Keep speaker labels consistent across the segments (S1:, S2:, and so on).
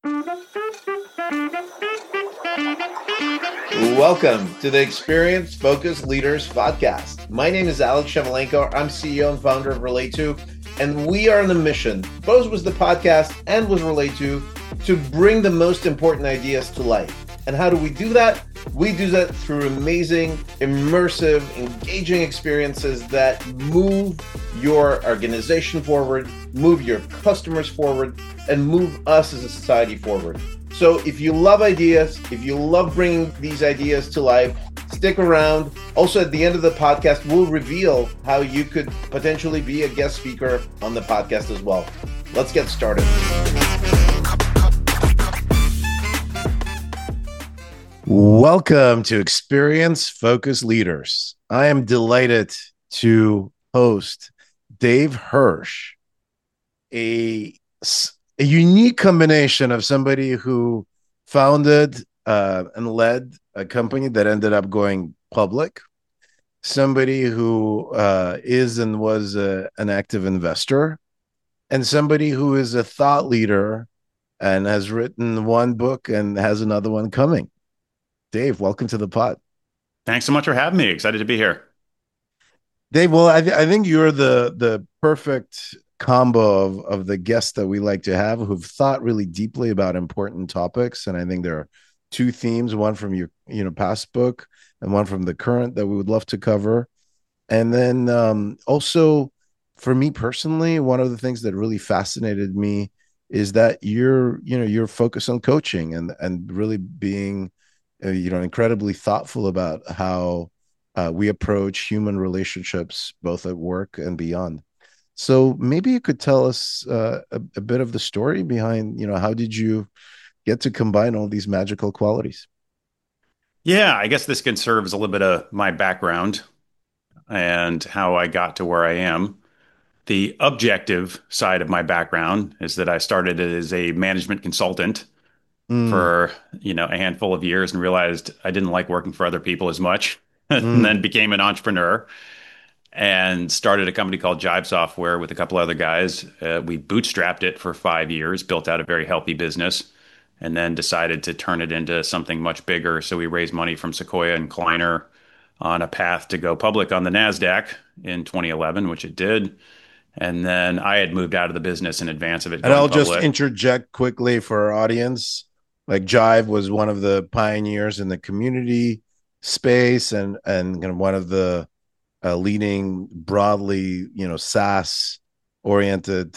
S1: Welcome to the Experience Focused Leaders podcast. My name is Alex Shemelenko. I'm CEO and founder of Relate2, and we are on a mission, both with the podcast and with Relate2, to bring the most important ideas to life. And how do we do that? We do that through amazing, immersive, engaging experiences that move your organization forward, move your customers forward, and move us as a society forward. So if you love ideas, if you love bringing these ideas to life, stick around. Also, at the end of the podcast, we'll reveal how you could potentially be a guest speaker on the podcast as well. Let's get started. Welcome to Experience Focused Leaders. I am delighted to host Dave Hirsch, a unique combination of somebody who founded and led a company that ended up going public, somebody who is and was an active investor, and somebody who is a thought leader and has written one book and has another one coming. Dave, welcome to the pod.
S2: Thanks so much for having me. Excited to be here.
S1: Dave, well, I think you're the perfect combo of the guests that we like to have who've thought really deeply about important topics. And I think there are two themes, one from your past book and one from the current that we would love to cover. And then also for me personally, one of the things that really fascinated me is that you're focused on coaching and really being incredibly thoughtful about how we approach human relationships, both at work and beyond. So maybe you could tell us a bit of the story behind, how did you get to combine all these magical qualities?
S2: Yeah, I guess this can serve as a little bit of my background and how I got to where I am. The objective side of my background is that I started as a management consultant
S1: Mm,
S2: for, a handful of years and realized I didn't like working for other people as much, and
S1: mm,
S2: then became an entrepreneur and started a company called Jive Software with a couple other guys. We bootstrapped it for 5 years, built out a very healthy business, and then decided to turn it into something much bigger. So we raised money from Sequoia and Kleiner on a path to go public on the NASDAQ in 2011, which it did. And then I had moved out of the business in advance of it
S1: and
S2: going
S1: I'll just
S2: public.
S1: interject quickly for our audience. Like Jive was one of the pioneers in the community space and kind of one of the leading broadly, SaaS oriented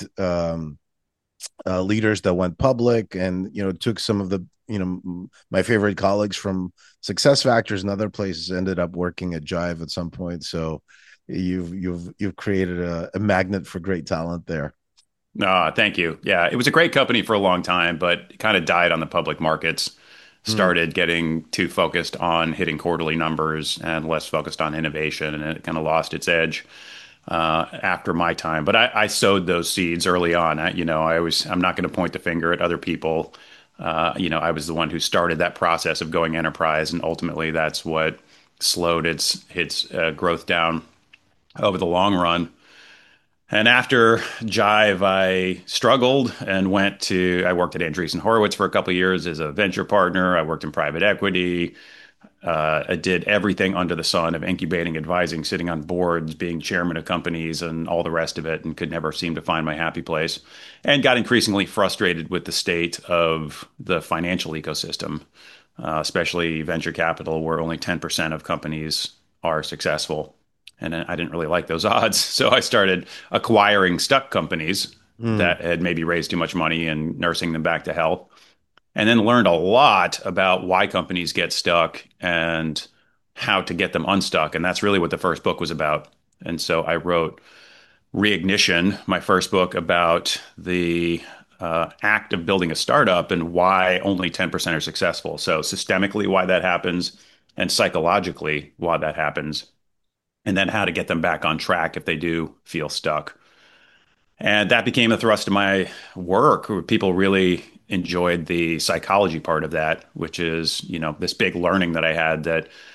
S1: leaders that went public and, took some of the, my favorite colleagues from Success Factors and other places ended up working at Jive at some point. So you've created a magnet for great talent there.
S2: Thank you. Yeah, it was a great company for a long time, but it kind of died on the public markets.
S1: Mm,
S2: Started getting too focused on hitting quarterly numbers and less focused on innovation, and it kind of lost its edge after my time. But I sowed those seeds early on. I'm not going to point the finger at other people. I was the one who started that process of going enterprise, and ultimately that's what slowed its growth down over the long run. And after Jive, I struggled and I worked at Andreessen Horowitz for a couple of years as a venture partner. I worked in private equity. I did everything under the sun of incubating, advising, sitting on boards, being chairman of companies, and all the rest of it, and could never seem to find my happy place. And got increasingly frustrated with the state of the financial ecosystem, especially venture capital, where only 10% of companies are successful. And I didn't really like those odds. So I started acquiring stuck companies
S1: mm.
S2: that had maybe raised too much money and nursing them back to health. And then learned a lot about why companies get stuck and how to get them unstuck. And that's really what the first book was about. And so I wrote Reignition, my first book about the act of building a startup and why only 10% are successful. So systemically, why that happens, and psychologically, why that happens, and then how to get them back on track if they do feel stuck. And that became the thrust of my work. People really enjoyed the psychology part of that, which is, this big learning that I had that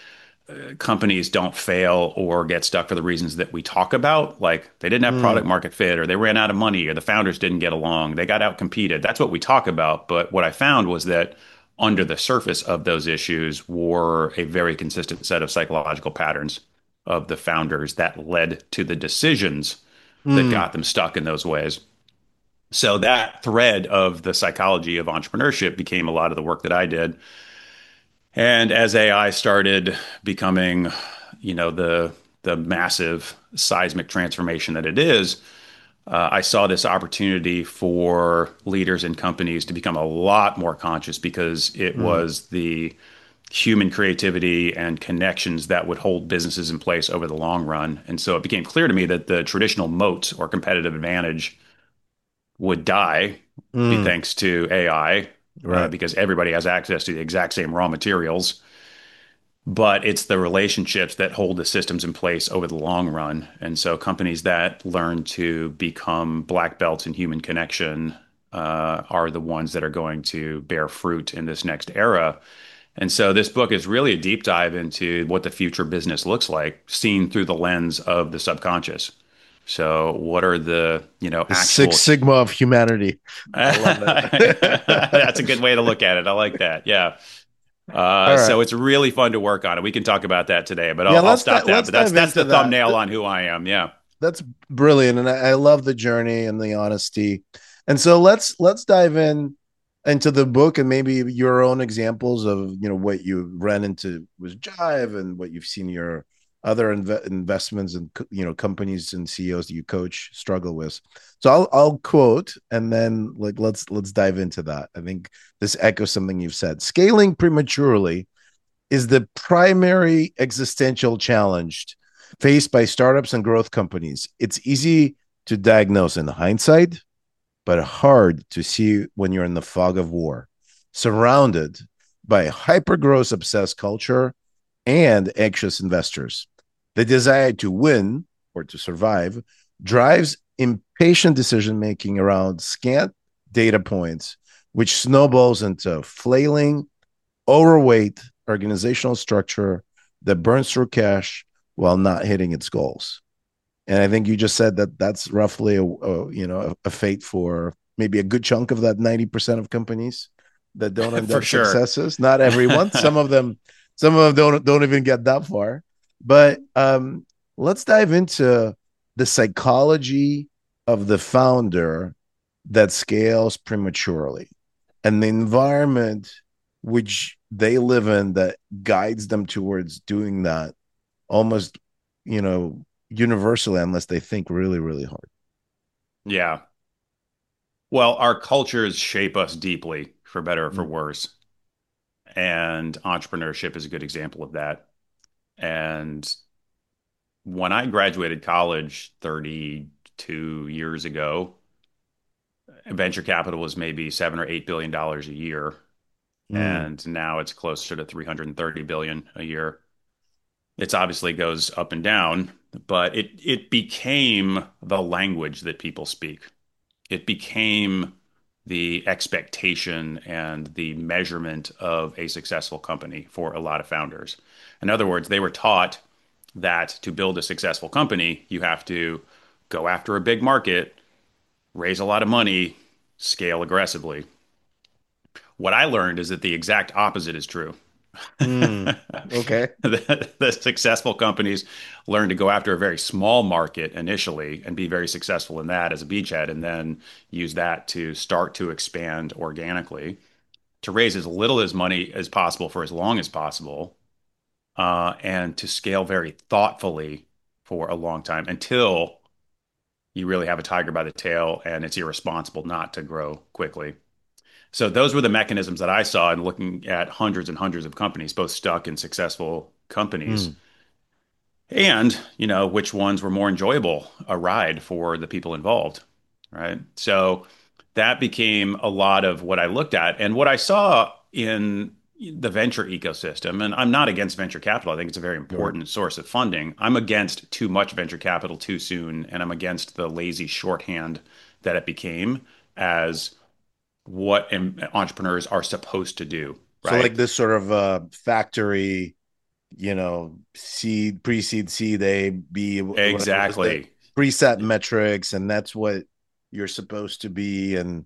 S2: companies don't fail or get stuck for the reasons that we talk about. Like they didn't have product
S1: Mm,
S2: market fit, or they ran out of money, or the founders didn't get along. They got out competed. That's what we talk about. But what I found was that under the surface of those issues were a very consistent set of psychological patterns of the founders that led to the decisions that
S1: mm.
S2: got them stuck in those ways. So that thread of the psychology of entrepreneurship became a lot of the work that I did. And as AI started becoming, the massive seismic transformation that it is, I saw this opportunity for leaders and companies to become a lot more conscious because it
S1: Mm,
S2: was the human creativity and connections that would hold businesses in place over the long run. And so it became clear to me that the traditional moat or competitive advantage would die, be
S1: mm,
S2: thanks to AI,
S1: right.
S2: because everybody has access to the exact same raw materials, but it's the relationships that hold the systems in place over the long run. And so companies that learn to become black belts in human connection are the ones that are going to bear fruit in this next era. And so this book is really a deep dive into what the future business looks like, seen through the lens of the subconscious. So what are the,
S1: The Six
S2: actual
S1: Sigma of humanity. I love it.
S2: That's a good way to look at it. I like that. Yeah.
S1: All right.
S2: So it's really fun to work on it. We can talk about that today, but
S1: Yeah,
S2: I'll stop that.
S1: let's
S2: But that's
S1: dive
S2: that's
S1: into
S2: the
S1: that.
S2: thumbnail on who I am. Yeah.
S1: That's brilliant, and I love the journey and the honesty. And so let's dive in into the book and maybe your own examples of what you ran into with Jive and what you've seen your other investments and companies and CEOs that you coach struggle with. So I'll quote and then like let's dive into that. I think this echoes something you've said. Scaling prematurely is the primary existential challenge faced by startups and growth companies. It's easy to diagnose in hindsight, but hard to see when you're in the fog of war, surrounded by hyper growth obsessed culture and anxious investors. The desire to win or to survive drives impatient decision making around scant data points, which snowballs into flailing, overweight organizational structure that burns through cash while not hitting its goals. And I think you just said that that's roughly a fate for maybe a good chunk of that 90% of companies that don't end
S2: For
S1: up
S2: sure.
S1: successes. Not everyone. Some of them don't even get that far. But let's dive into the psychology of the founder that scales prematurely and the environment which they live in that guides them towards doing that almost universally unless they think really really hard.
S2: Yeah. Well, our cultures shape us deeply, for better or for
S1: Mm,
S2: worse. And entrepreneurship is a good example of that. And when I graduated college 32 years ago, venture capital was maybe $7 or $8 billion a year.
S1: mm,
S2: And now it's closer to 330 billion a year. It's obviously goes up and down, but it became the language that people speak. It became the expectation and the measurement of a successful company for a lot of founders. In other words, they were taught that to build a successful company, you have to go after a big market, raise a lot of money, scale aggressively. What I learned is that the exact opposite is true.
S1: mm. Okay.
S2: The successful companies learn to go after a very small market initially and be very successful in that as a beachhead, and then use that to start to expand organically to raise as little as money as possible for as long as possible, and to scale very thoughtfully for a long time until you really have a tiger by the tail and it's irresponsible not to grow quickly. So those were the mechanisms that I saw in looking at hundreds and hundreds of companies, both stuck and successful companies,
S1: Mm,
S2: and which ones were more enjoyable a ride for the people involved, right? So that became a lot of what I looked at and what I saw in the venture ecosystem. And I'm not against venture capital. I think it's a very
S1: right.
S2: important source of funding. I'm against too much venture capital too soon, and I'm against the lazy shorthand that it became as what entrepreneurs are supposed to do,
S1: So like
S2: right?
S1: this sort of factory seed, pre-seed, seed A, B, whatever was the
S2: Exactly.
S1: preset metrics, and that's what you're supposed to be. And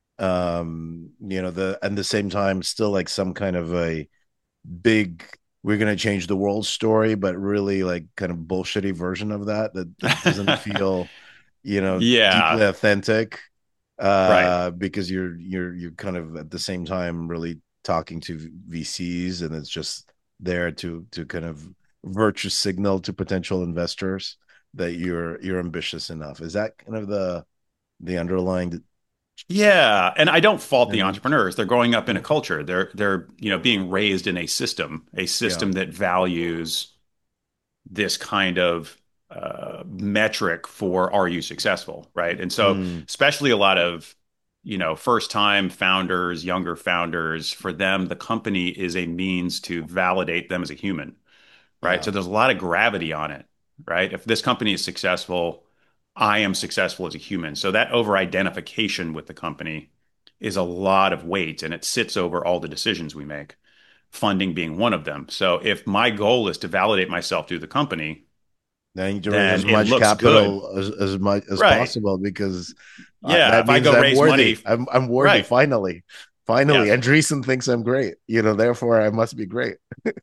S1: the at the same time, still like some kind of a big we're gonna change the world story, but really like kind of bullshitty version of that doesn't feel, deeply
S2: Yeah,
S1: authentic.
S2: right.
S1: Because you're kind of at the same time really talking to VCs, and it's just there to kind of virtue signal to potential investors that you're ambitious enough. Is that kind of the underlying
S2: Yeah, and I don't fault the
S1: dynamic?
S2: entrepreneurs. They're growing up in a
S1: Yeah.
S2: culture. They're being raised in a
S1: Yeah.
S2: system that values this kind of metric for are you successful, right? And so,
S1: Mm,
S2: especially a lot of first time founders, younger founders, for them, the company is a means to validate them as a human, right?
S1: yeah.
S2: So there's a lot of gravity on it, right? If this company is successful, I am successful as a human. So that over identification with the company is a lot of weight and it sits over all the decisions we make, funding being one of them. So if my goal is to validate myself through the company,
S1: Then you need to raise
S2: then
S1: as
S2: it
S1: much
S2: looks good.
S1: capital as much as
S2: Right.
S1: possible, because
S2: Yeah.
S1: that
S2: If I
S1: means
S2: go
S1: I'm
S2: raise
S1: worthy.
S2: money,
S1: I'm worthy.
S2: right.
S1: Finally, finally,
S2: Yes.
S1: Andreessen thinks I'm great. Therefore I must be great.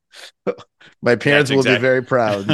S1: My
S2: That's
S1: parents will be
S2: exact.
S1: very proud.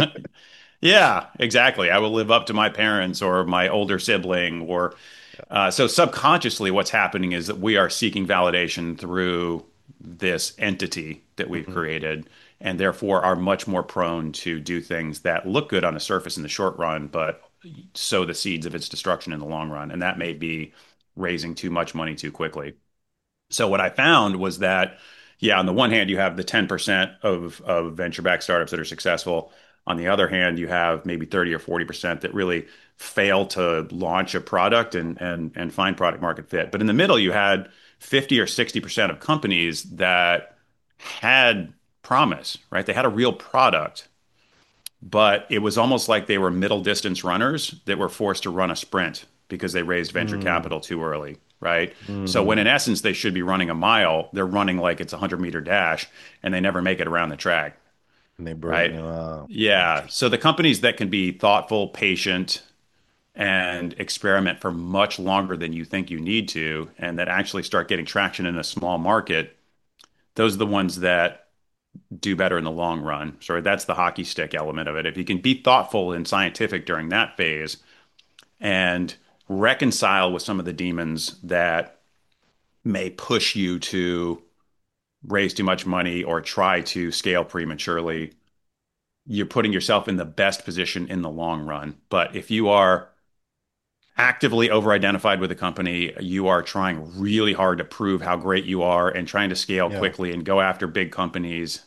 S2: Yeah, exactly. I will live up to my parents or my older sibling or so subconsciously what's happening is that we are seeking validation through this entity that we've
S1: Mhm.
S2: created and therefore are much more prone to do things that look good on the surface in the short run, but sow the seeds of its destruction in the long run. And that may be raising too much money too quickly. So what I found was that, yeah, on the one hand, you have the 10% of venture-backed startups that are successful. On the other hand, you have maybe 30 or 40% that really fail to launch a product and find product market fit. But in the middle, you had 50 or 60% of companies that had promise, right? They had a real product, but it was almost like they were middle distance runners that were forced to run a sprint because they raised venture
S1: Mm,
S2: capital too early, right? So when
S1: mm.
S2: in essence they should be running a mile, they're running like it's a 100-meter dash and they never make it around the track,
S1: And they broke.
S2: right?
S1: Wow,
S2: Yeah.
S1: interesting.
S2: So the companies that can be thoughtful, patient, and experiment for much longer than you think you need to, and that actually start getting traction in a small market, those are the ones that do better in the long run. So that's the hockey stick element of it. If you can be thoughtful and scientific during that phase and reconcile with some of the demons that may push you to raise too much money or try to scale prematurely, you're putting yourself in the best position in the long run. But if you are actively over identified with a company, you are trying really hard to prove how great you are and trying to scale
S1: Yeah.
S2: quickly and go after big companies.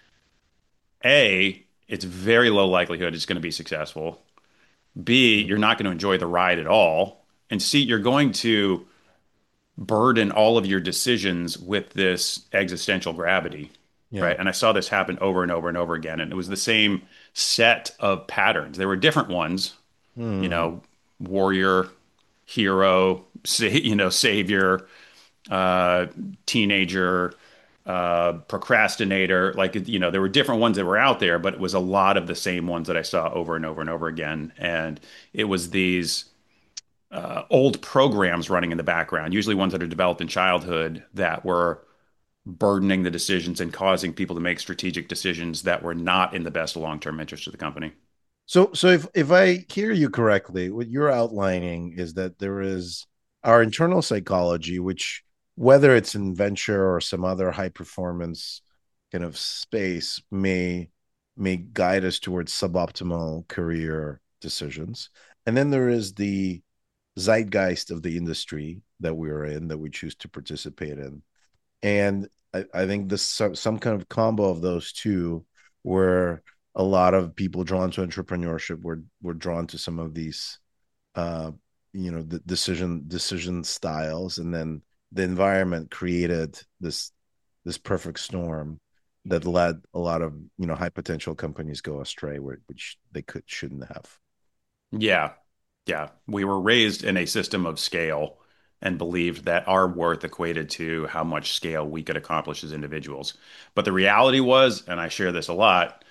S2: A, it's very low likelihood it's going to be successful. B,
S1: Mm,
S2: you're not going to enjoy the ride at all. And C, you're going to burden all of your decisions with this existential gravity,
S1: yeah.
S2: right? And I saw this happen over and over and over again. And it was the same set of patterns. There were different ones, you
S1: Mm,
S2: know, warrior, hero, savior, uh, teenager, procrastinator. Like, there were different ones that were out there, but it was a lot of the same ones that I saw over and over and over again. And it was these old programs running in the background, usually ones that are developed in childhood that were burdening the decisions and causing people to make strategic decisions that were not in the best long-term interest of the company.
S1: so if I hear you correctly, what you're outlining is that there is our internal psychology, which, whether it's in venture or some other high performance kind of space, may guide us towards suboptimal career decisions. And then there is the zeitgeist of the industry that we're in, that we choose to participate in. And I think this some kind of combo of those two, where a lot of people drawn to entrepreneurship were drawn to some of these uh the decision styles, and then the environment created this perfect storm that let a lot of high potential companies go astray, which they shouldn't have.
S2: Yeah. Yeah. We were raised in a system of scale and believed that our worth equated to how much scale we could accomplish as individuals. But the reality was, and I share this a lot,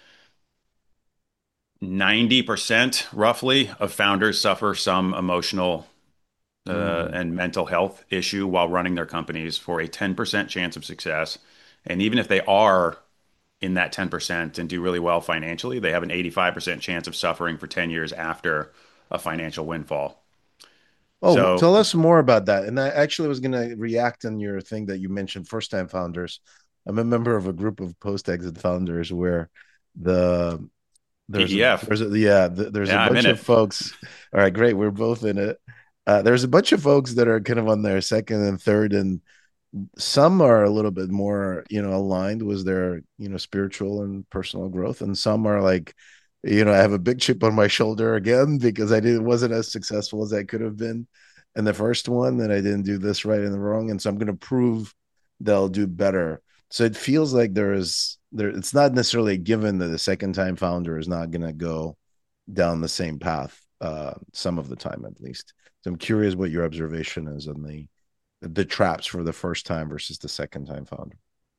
S2: 90% roughly of founders suffer some emotional
S1: Mm.
S2: and mental health issue while running their companies for a 10% chance of success. And even if they are in that 10% and do really well financially, they have an 85% chance of suffering for 10 years after a financial windfall.
S1: Oh,
S2: So,
S1: tell us more about that. And I actually was going to react on your thing that you mentioned, first time founders. I'm a member of a group of post exit founders where the
S2: PEF,
S1: there's a
S2: yeah, I'm in
S1: bunch of
S2: it.
S1: folks. All right, great. We're both in it. There's a bunch of folks that are kind of on their second and third, and some are a little bit more, aligned with their, spiritual and personal growth, and some are like, I have a big chip on my shoulder again because wasn't as successful as I could have been in the first one, and I didn't do this right and the wrong, and so I'm going to prove they'll do better. So it feels like it's not necessarily a given that the second time founder is not going to go down the same path, some of the time at least. So I'm curious what your observation is on the traps for the first time versus the second time founder.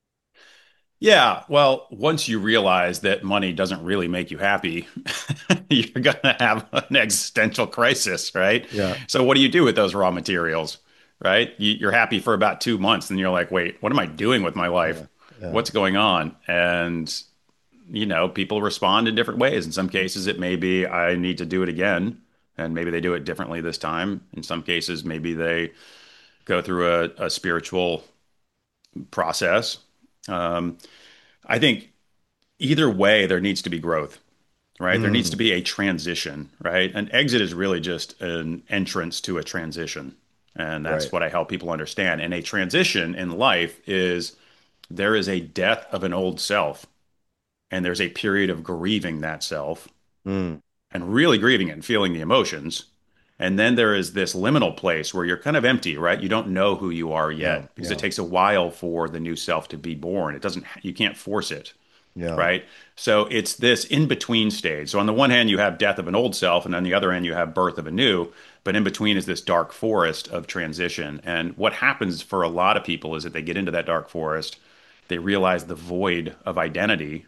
S2: Yeah, well, once you realize that money doesn't really make you happy, you're gonna have an existential crisis, right?
S1: Yeah,
S2: So what do you do with those raw materials, right? You're happy for about 2 months, and you're like, wait, what am I doing with my life?
S1: yeah, yeah,
S2: What's going on? And people respond in different ways. In some cases, it may be I need to do it again, and maybe they do it differently this time. In some cases, maybe they go through a spiritual process. Um, I think either way, there needs to be growth, right? There needs to
S1: mm,
S2: be a transition, right? An exit is really just an entrance to a transition. And that's
S1: right,
S2: what I help people understand. And a transition in life is there is a death of an old self, and there's a period of grieving that self
S1: mm,
S2: and really grieving it and feeling the emotions. And then there is this liminal place where you're kind of empty, right? You don't know who you are
S1: yeah,
S2: yet because it
S1: yeah,
S2: takes a while for the new self to be born. It doesn't, you can't force it,
S1: yeah,
S2: right? So it's this in between stage. So on the one hand, you have death of an old self, and on the other hand, you have birth of a new. But in between is this dark forest of transition. And what happens for a lot of people is that they get into that dark forest, they realize the void of identity,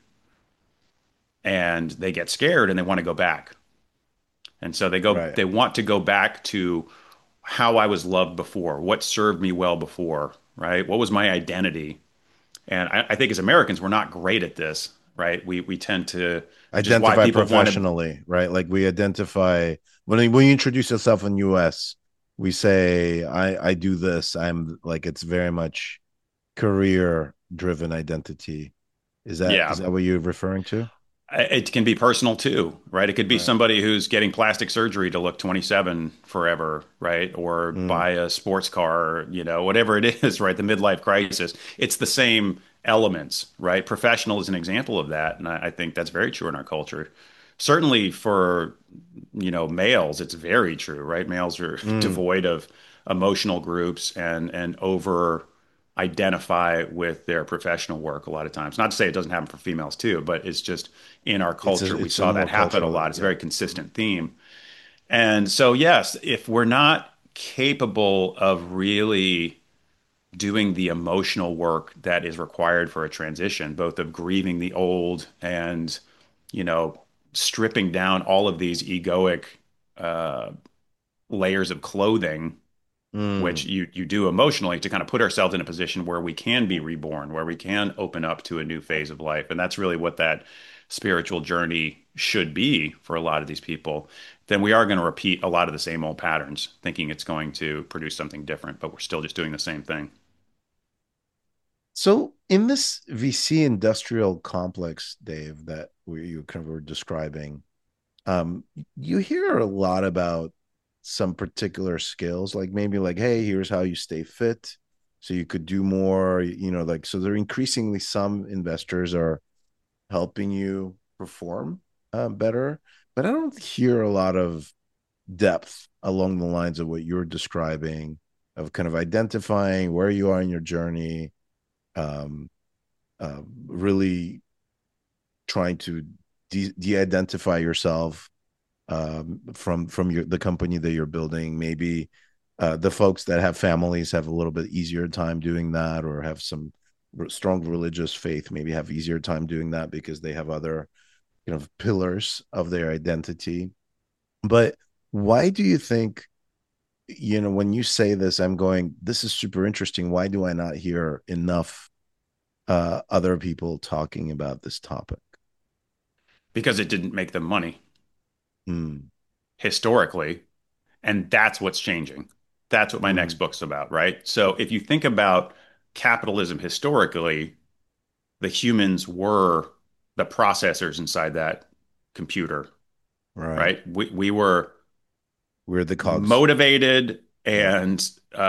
S2: and they get scared and they want to go back. And so
S1: right.
S2: they want to go back to how I was loved before, what served me well before, right? What was my identity? And I think as Americans, we're not great at this, right? We tend to, which is why
S1: Identify
S2: people want to,
S1: professionally, right? Like we identify when you introduce yourself in US, we say I do this. I'm like it's very much career driven identity. Is
S2: yeah,
S1: that what you're referring to?
S2: it can be personal too, right? It could be
S1: Right.
S2: somebody who's getting plastic surgery to look 27 forever, right? Or
S1: Mm.
S2: buy a sports car, whatever it is, right? The midlife crisis. It's the same elements, right? Professional is an example of that. And I think that's very true in our culture. Certainly for, males, it's very true, right? Males are
S1: Mm.
S2: devoid of emotional groups and over identify with their professional work a lot of times. Not to say it doesn't happen for females too, but it's just in our culture we
S1: It's a
S2: saw that
S1: more
S2: happen a
S1: culturally,
S2: lot. It's a
S1: yeah.
S2: very consistent theme. And so yes, if we're not capable of really doing the emotional work that is required for a transition, both of grieving the old and, you know, stripping down all of these egoic uh, layers of clothing, which
S1: Mm.
S2: you do emotionally to kind of put ourselves in a position where we can be reborn, where we can open up to a new phase of life. And that's really what that spiritual journey should be for a lot of these people. Then we are going to repeat a lot of the same old patterns, thinking it's going to produce something different, but we're still just doing the same thing.
S1: So in this VC industrial complex, Dave, that you kind of were describing, um, you hear a lot about some particular skills, like maybe like, hey, here's how you stay fit, so you could do more. Like so, they're increasingly some investors are helping you perform better, but I don't hear a lot of depth along the lines of what you're describing of kind of identifying where you are in your journey, um, really trying to de-identify yourself, from the company that you're building, maybe The folks that have families have a little bit easier time doing that, or have some strong religious faith, maybe have easier time doing that because they have other, pillars of their identity. But why do you think, when you say this, I'm going, this is super interesting. Why do I not hear enough other people talking about this topic?
S2: because it didn't make them money
S1: Hmm.
S2: historically. And that's what's changing. That's what my next
S1: Hmm.
S2: book's about, right? So if you think about capitalism historically, the humans were the processors inside that computer,
S1: Right.
S2: right? We were
S1: We're the cogs.
S2: motivated
S1: Yeah.
S2: and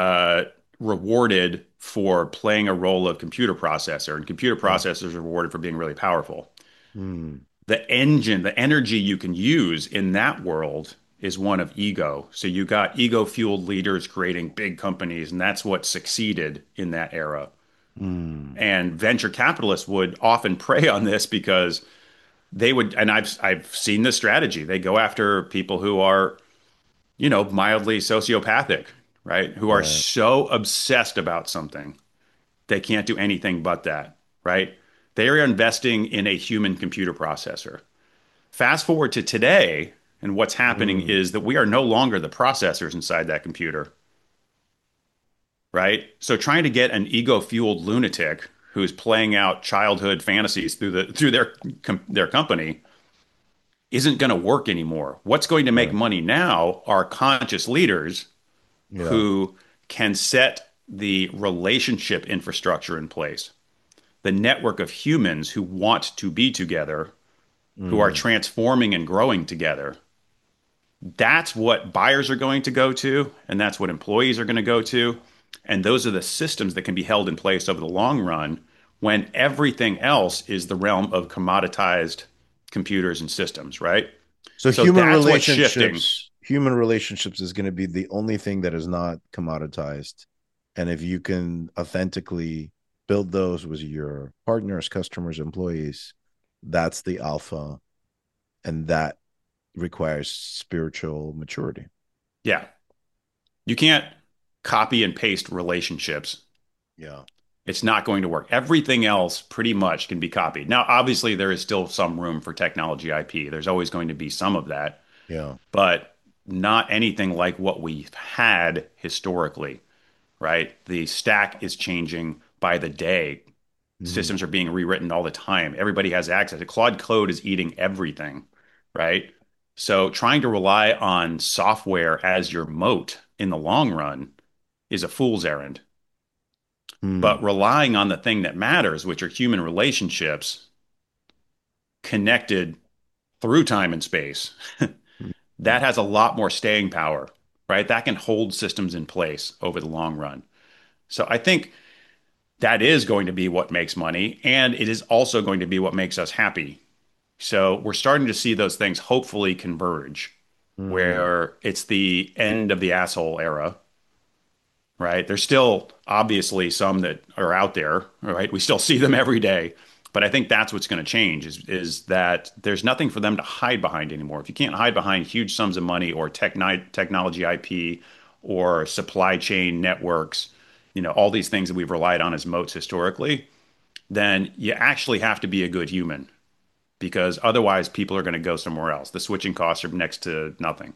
S2: rewarded for playing a role of computer processor, and computer
S1: Yeah.
S2: processors are rewarded for being really powerful.
S1: Hmm.
S2: The engine, the energy you can use in that world is one of ego. So you got ego fueled leaders creating big companies, and that's what succeeded in that era.
S1: Hmm.
S2: And venture capitalists would often prey on this because they would, and I've seen this strategy. They go after people who are, mildly sociopathic, right? Who are
S1: Right.
S2: so obsessed about something they can't do anything but that, right? They are investing in a human computer processor. Fast forward to today, and what's happening
S1: Hmm.
S2: is that we are no longer the processors inside that computer, right? So trying to get an ego-fueled lunatic who's playing out childhood fantasies through their company isn't going to work anymore. What's going to make
S1: Right.
S2: money now are conscious leaders
S1: Yeah.
S2: who can set the relationship infrastructure in place, the network of humans who want to be together, who are
S1: Hmm.
S2: transforming and growing together. That's what buyers are going to go to, and that's what employees are going to go to. And those are the systems that can be held in place over the long run when everything else is the realm of commoditized computers and systems, right?
S1: So
S2: So that's what's shifting.
S1: human relationships is going to be the only thing that is not commoditized. And if you can authentically build those with your partners, customers, employees, that's the alpha. And that requires spiritual maturity.
S2: Yeah. You can't copy and paste relationships.
S1: Yeah.
S2: It's not going to work. Everything else pretty much can be copied. Now, obviously, there is still some room for technology IP. There's always going to be some of that,
S1: Yeah.
S2: but not anything like what we've had historically, right? The stack is changing by the day.
S1: Mhm.
S2: Systems are being rewritten all the time. Everybody has access. Claude Code is eating everything, right? So trying to rely on software as your moat in the long run is a fool's errand. But
S1: Hmm.
S2: relying on the thing that matters, which are human relationships connected through time and space, that has a lot more staying power, right? That can hold systems in place over the long run. So I think that is going to be what makes money, and it is also going to be what makes us happy. So we're starting to see those things hopefully converge,
S1: Hmm.
S2: where it's the end of the asshole era, right? There's still obviously some that are out there, right? We still see them every day. But I think that's what's going to change is that there's nothing for them to hide behind anymore. If you can't hide behind huge sums of money or technology IP or supply chain networks, all these things that we've relied on as moats historically, then you actually have to be a good human because otherwise people are going to go somewhere else. The switching costs are next to nothing.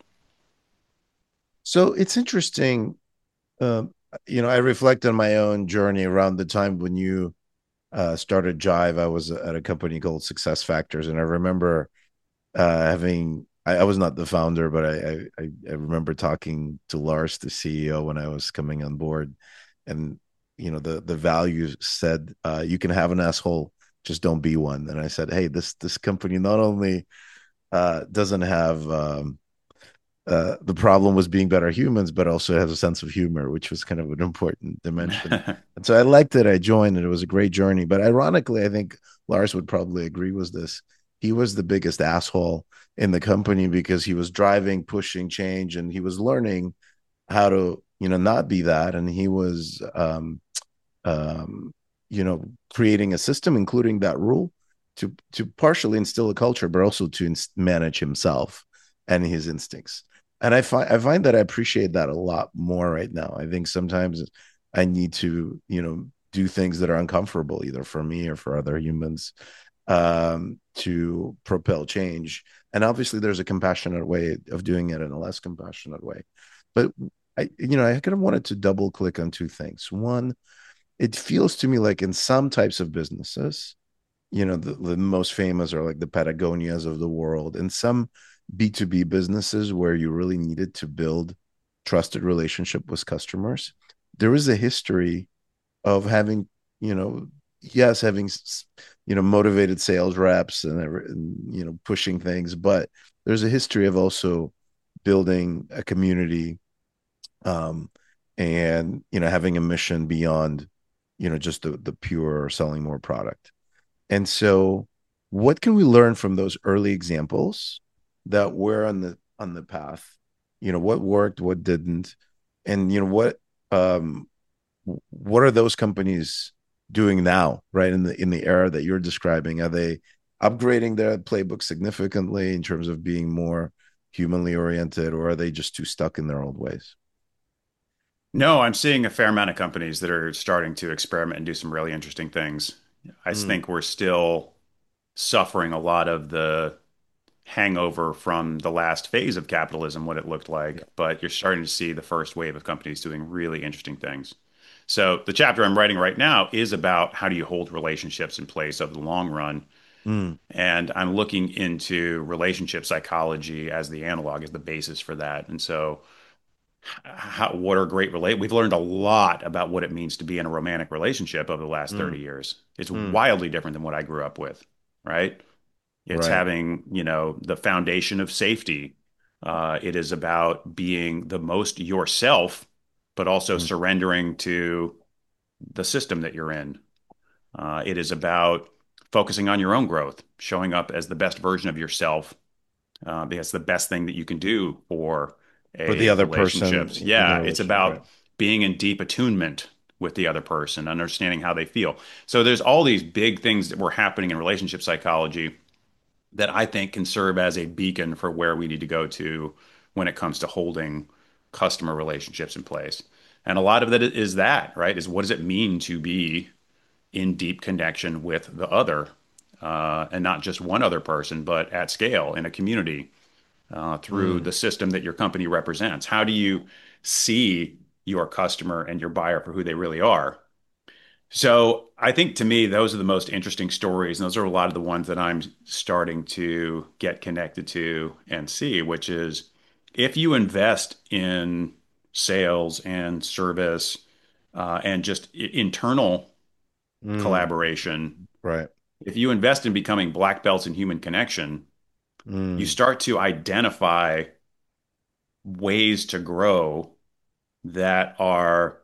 S1: So it's interesting. I reflect on my own journey around the time when you started Jive. I was at a company called Success Factors, and I remember having. I was not the founder, but I remember talking to Lars, the CEO, when I was coming on board, and the values said you can have an asshole, just don't be one. And I said, hey, this company not only doesn't have the problem was being better humans, but also has a sense of humor, which was kind of an important dimension. And so I liked it. I joined, and it was a great journey. But ironically, I think Lars would probably agree with this. He was the biggest asshole in the company because he was driving, pushing change, and he was learning how to, not be that. And he was, um, creating a system, including that rule, to partially instill a culture, but also to manage himself and his instincts. And I find that I appreciate that a lot more right now. I think sometimes I need to, do things that are uncomfortable, either for me or for other humans, to propel change. And obviously, there's a compassionate way of doing it and a less compassionate way. But I kind of wanted to double click on two things. One, it feels to me like in some types of businesses, the most famous are like the Patagonias of the world, and some B2B businesses where you really needed to build trusted relationship with customers. There is a history of having, you know, yes, having, motivated sales reps and pushing things, but there's a history of also building a community, um, and, having a mission beyond, just the pure selling more product. And so, what can we learn from those early examples that were on the path? What worked, what didn't, and um what are those companies doing now, right? In the era that you're describing, are they upgrading their playbook significantly in terms of being more humanly oriented, or are they just too stuck in their old ways?
S2: No, I'm seeing a fair amount of companies that are starting to experiment and do some really interesting things. I
S1: Mm,
S2: think we're still suffering a lot of the hangover from the last phase of capitalism, what it looked
S1: yeah.
S2: like, but you're starting to see the first wave of companies doing really interesting things. So the chapter I'm writing right now is about how do you hold relationships in place over the long run.
S1: Mm,
S2: And I'm looking into relationship psychology as the analog, as the basis for that. And so what are great relate we've learned a lot about what it means to be in a romantic relationship over the last
S1: mm,
S2: 30 years. It's
S1: mm,
S2: wildly different than what I grew up with, right? It's
S1: right.
S2: having, the foundation of safety. It is about being the most yourself, but also
S1: Mm,
S2: surrendering to the system that you're in. It is about focusing on your own growth, showing up as the best version of yourself, because it's the best thing that you can do for
S1: for the
S2: a
S1: other
S2: relationships.
S1: person in the
S2: Yeah, it's
S1: relationship, right?
S2: about being in deep attunement with the other person, understanding how they feel. So there's all these big things that were happening in relationship psychology that I think can serve as a beacon for where we need to go to when it comes to holding customer relationships in place. And a lot of that is that, right? Is what does it mean to be in deep connection with the other, and not just one other person, but at scale in a community, through
S1: Mm,
S2: the system that your company represents? How do you see your customer and your buyer for who they really are? So I think to me, those are the most interesting stories. And those are a lot of the ones that I'm starting to get connected to and see, which is if you invest in sales and service, and just internal
S1: mm,
S2: collaboration,
S1: right.
S2: if you invest in becoming black belts in human connection, you
S1: Mm,
S2: start to identify ways to grow that are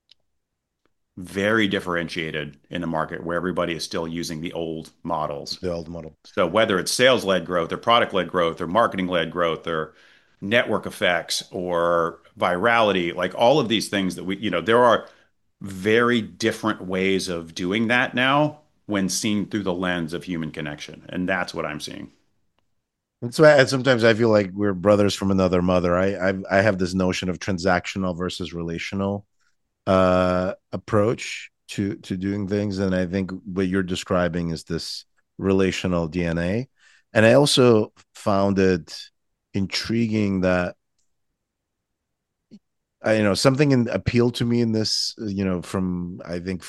S2: very differentiated in a market where everybody is still using the old models.
S1: the old model.
S2: So whether it's sales-led growth or product-led growth or marketing-led growth or network effects or virality, like all of these things that there are very different ways of doing that now when seen through the lens of human connection. And that's what I'm seeing.
S1: That's why sometimes I feel like we're brothers from another mother. I have this notion of transactional versus relational approach to doing things, and I think what you're describing is this relational DNA. And I also found it intriguing that something appealed to me in this, from I think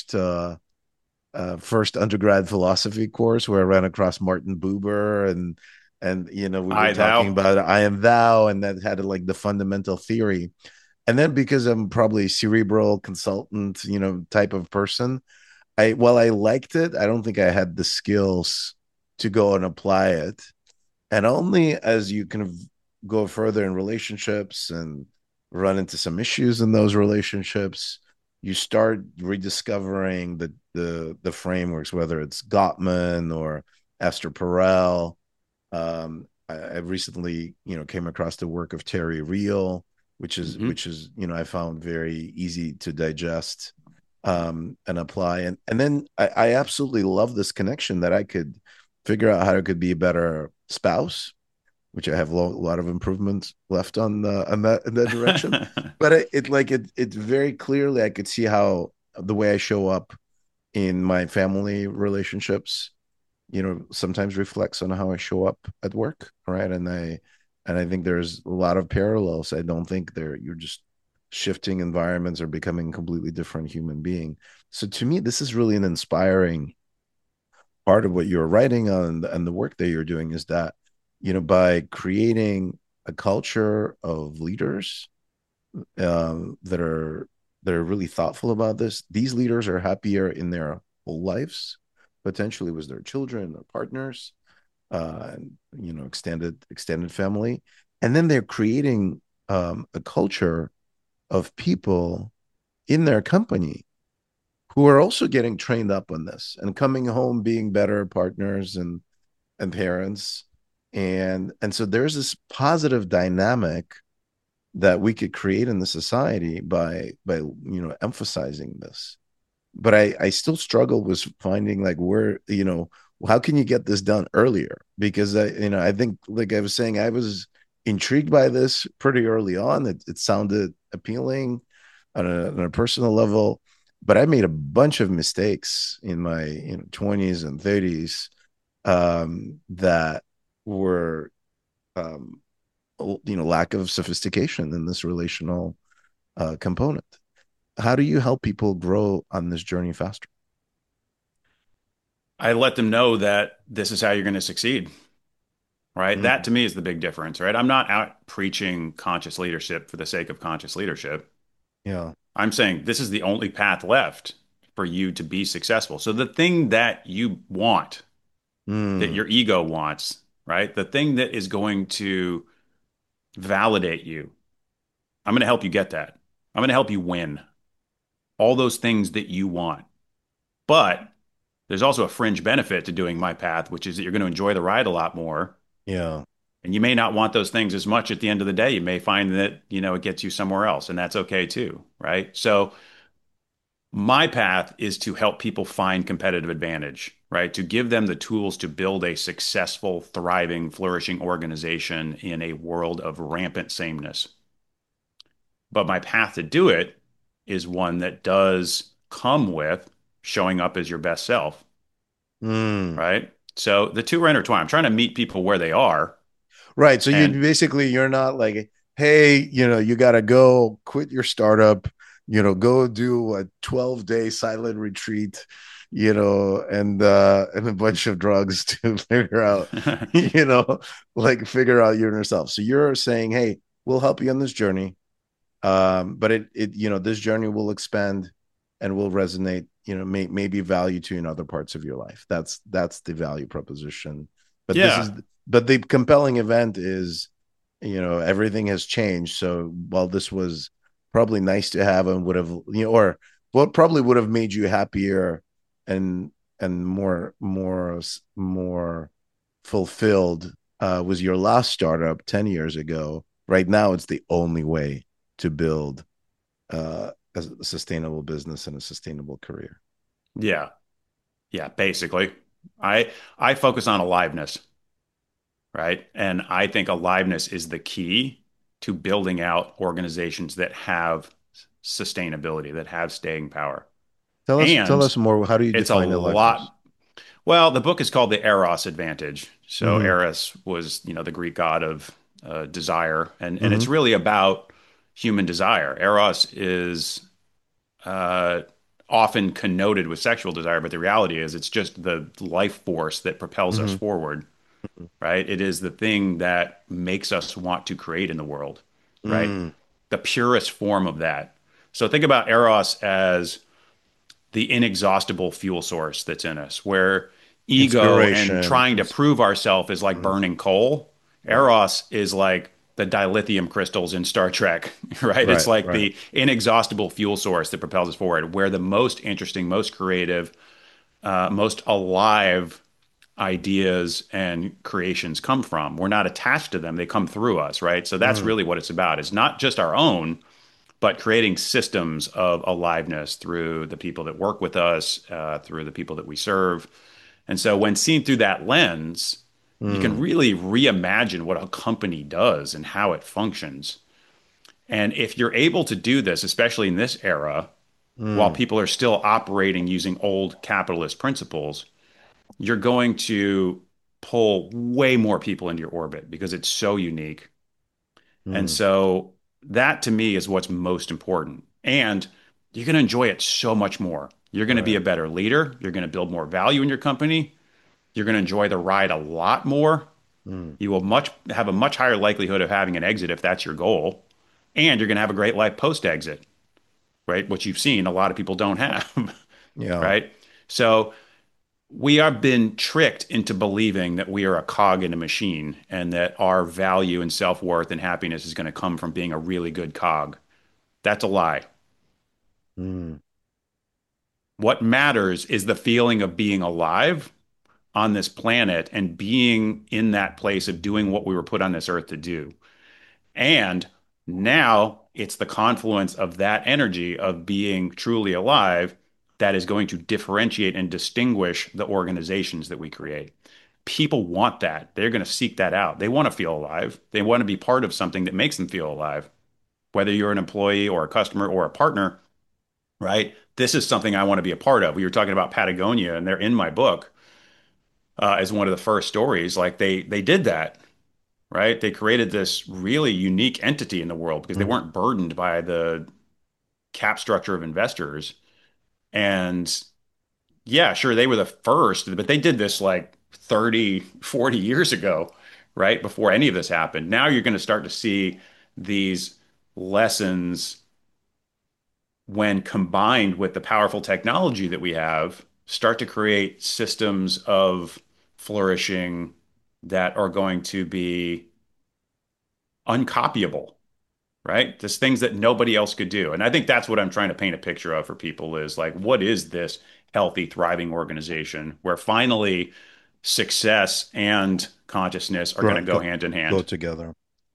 S1: first undergrad philosophy course where I ran across Martin Buber, and we were
S2: I
S1: talking
S2: thou.
S1: about I am thou, and that had like the fundamental theory. And then because I'm probably a cerebral consultant, type of person, while I liked it, I don't think I had the skills to go and apply it. And only as you kind of go further in relationships and run into some issues in those relationships, you start rediscovering the frameworks, whether it's Gottman or Esther Perel. I recently, came across the work of Terry Real, which is
S2: Mhm.
S1: which is I found very easy to digest, and apply. And then I absolutely love this connection that I could figure out how I could be a better spouse, which I have a lot of improvements left on that in that direction. But it very clearly I could see how the way I show up in my family relationships, sometimes reflects on how I show up at work, right? And I think there's a lot of parallels. I don't think you're just shifting environments or becoming a completely different human being. So to me, this is really an inspiring part of what you're writing on and the work that you're doing is that, by creating a culture of leaders that are really thoughtful about this, these leaders are happier in their whole lives, potentially with their children or partners, and extended family, and then they're creating a culture of people in their company who are also getting trained up on this and coming home being better partners and parents, and so there's this positive dynamic that we could create in the society by emphasizing this. But I still struggle with finding like where, how can you get this done earlier? Because I think, like I was saying, I was intrigued by this pretty early on. It sounded appealing on a personal level, but I made a bunch of mistakes in my 20s and 30s, that were, um, lack of sophistication in this relational component. How do you help people grow on this journey faster?
S2: I let them know that this is how you're going to succeed, right? That
S1: Mm,
S2: to me is the big difference, right? I'm not out preaching conscious leadership for the sake of conscious leadership.
S1: yeah.
S2: I'm saying this is the only path left for you to be successful. So the thing that you want, that
S1: Mm,
S2: your ego wants, right? The thing that is going to validate you, I'm going to help you get that. I'm going to help you win all those things that you want. But there's also a fringe benefit to doing my path, which is that you're going to enjoy the ride a lot more.
S1: yeah.
S2: And you may not want those things as much at the end of the day. You may find that, it gets you somewhere else, and that's okay too, right? So my path is to help people find competitive advantage, right? To give them the tools to build a successful, thriving, flourishing organization in a world of rampant sameness. But my path to do it is one that does come with showing up as your best self,
S1: Mm.
S2: right? So the two are intertwined. I'm trying to meet people where they are.
S1: Right. So
S2: And
S1: you're not like, hey, you got to go quit your startup, go do a 12-day silent retreat, and a bunch of drugs to figure out, like figure out you and yourself. So you're saying, hey, we'll help you on this journey. But this journey will expand and will resonate, maybe value to you in other parts of your life. That's the value proposition. But
S2: yeah,
S1: but the compelling event is, everything has changed. So while this was probably nice to have and would have, or what probably would have made you happier and more fulfilled, was your last startup 10 years ago. Right now, it's the only way to build a sustainable business and a sustainable career.
S2: yeah, yeah, basically. I focus on aliveness, right? And I think aliveness is the key to building out organizations that have sustainability, that have staying power.
S1: Tell
S2: And
S1: us more. How do you
S2: it's a
S1: define aliveness?
S2: lot. Well, the book is called The Eros Advantage. So
S1: Mm-hmm.
S2: Eros was, the Greek god of desire, and
S1: Mm-hmm.
S2: it's really about human desire. Eros is uh, often connoted with sexual desire, but the reality is it's just the life force that propels us
S1: Mm-hmm.
S2: forward, right? It is the thing that makes us want to create in the world, right?
S1: Mm.
S2: The purest form of that. So think about Eros as the inexhaustible fuel source that's in us, where ego and
S1: Inspiration.
S2: trying to prove ourselves is like
S1: Mhm.
S2: burning coal.
S1: Right.
S2: Eros is like the dilithium crystals in Star Trek, right? It's
S1: Right.
S2: like
S1: Right.
S2: the inexhaustible fuel source that propels us forward, where the most interesting, most creative, most alive ideas and creations come from. We're not attached to them, they come through us, right? So that's
S1: Mm.
S2: really what it's about. It's not just our own, but creating systems of aliveness through the people that work with us, through the people that we serve. And so when seen through that lens, You can
S1: Mm,
S2: really reimagine what a company does and how it functions. And if you're able to do this, especially in this era, while
S1: mm,
S2: people are still operating using old capitalist principles, you're going to pull way more people into your orbit because it's so unique. And
S1: mm.
S2: so that to me is what's most important. And you're going to enjoy it so much more. You're going to be
S1: Right.
S2: a better leader. You're going to build more value in your company. You're going to enjoy the ride a lot more.
S1: Mm.
S2: You will much have a much higher likelihood of having an exit if that's your goal. And you're going to have a great life post exit, right? Which you've seen a lot of people don't have,
S1: Yeah.
S2: right? So we have been tricked into believing that we are a cog in a machine and that our value and self-worth and happiness is going to come from being a really good cog. That's a lie.
S1: Mm.
S2: What matters is the feeling of being alive on this planet and being in that place of doing what we were put on this earth to do. And now it's the confluence of that energy of being truly alive that is going to differentiate and distinguish the organizations that we create. People want that. They're going to seek that out. They want to feel alive. They want to be part of something that makes them feel alive. Whether you're an employee or a customer or a partner, right? This is something I want to be a part of. We were talking about Patagonia, and they're in my book as one of the first stories. Like they did that, right? They created this really unique entity in the world because they
S1: Mm.
S2: weren't burdened by the cap structure of investors. And yeah, sure, they were the first, but they did this like 30, 40 years ago, right? Before any of this happened. Now you're going to start to see these lessons when combined with the powerful technology that we have, start to create systems of flourishing that are going to be uncopyable, right? Just things that nobody else could do. And I think that's what I'm trying to paint a picture of for people is like, what is this healthy, thriving organization where finally success and consciousness are going to go
S1: Go,
S2: hand in
S1: go
S2: hand?
S1: together.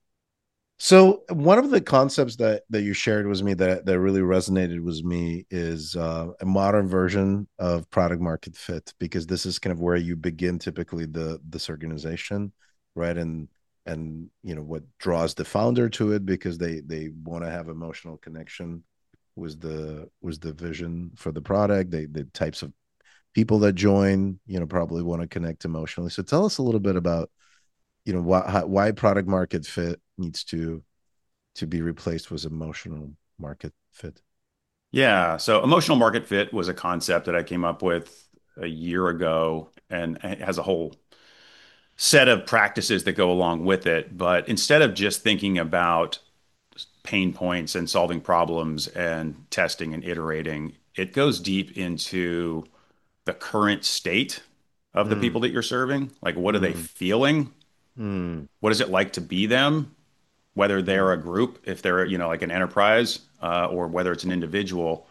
S1: So one of the concepts that you shared with me that really resonated with me is a modern version of product market fit, because this is kind of where you begin typically this organization, right? And you know what draws the founder to it, because they want to have emotional connection with the vision for the product. The types of people that join, you know, probably want to connect emotionally. So tell us a little bit about, you know, why product market fit needs to be replaced with emotional market fit.
S2: Yeah. So emotional market fit was a concept that I came up with a year ago and it has a whole set of practices that go along with it. But instead of just thinking about pain points and solving problems and testing and iterating, it goes deep into the current state of the
S1: Mm,
S2: people that you're serving. Like, what are they
S1: mm,
S2: feeling?
S1: mm,
S2: What is it like to be them? Whether they're
S1: mm,
S2: a group, if they're, like an enterprise, or whether it's an individual,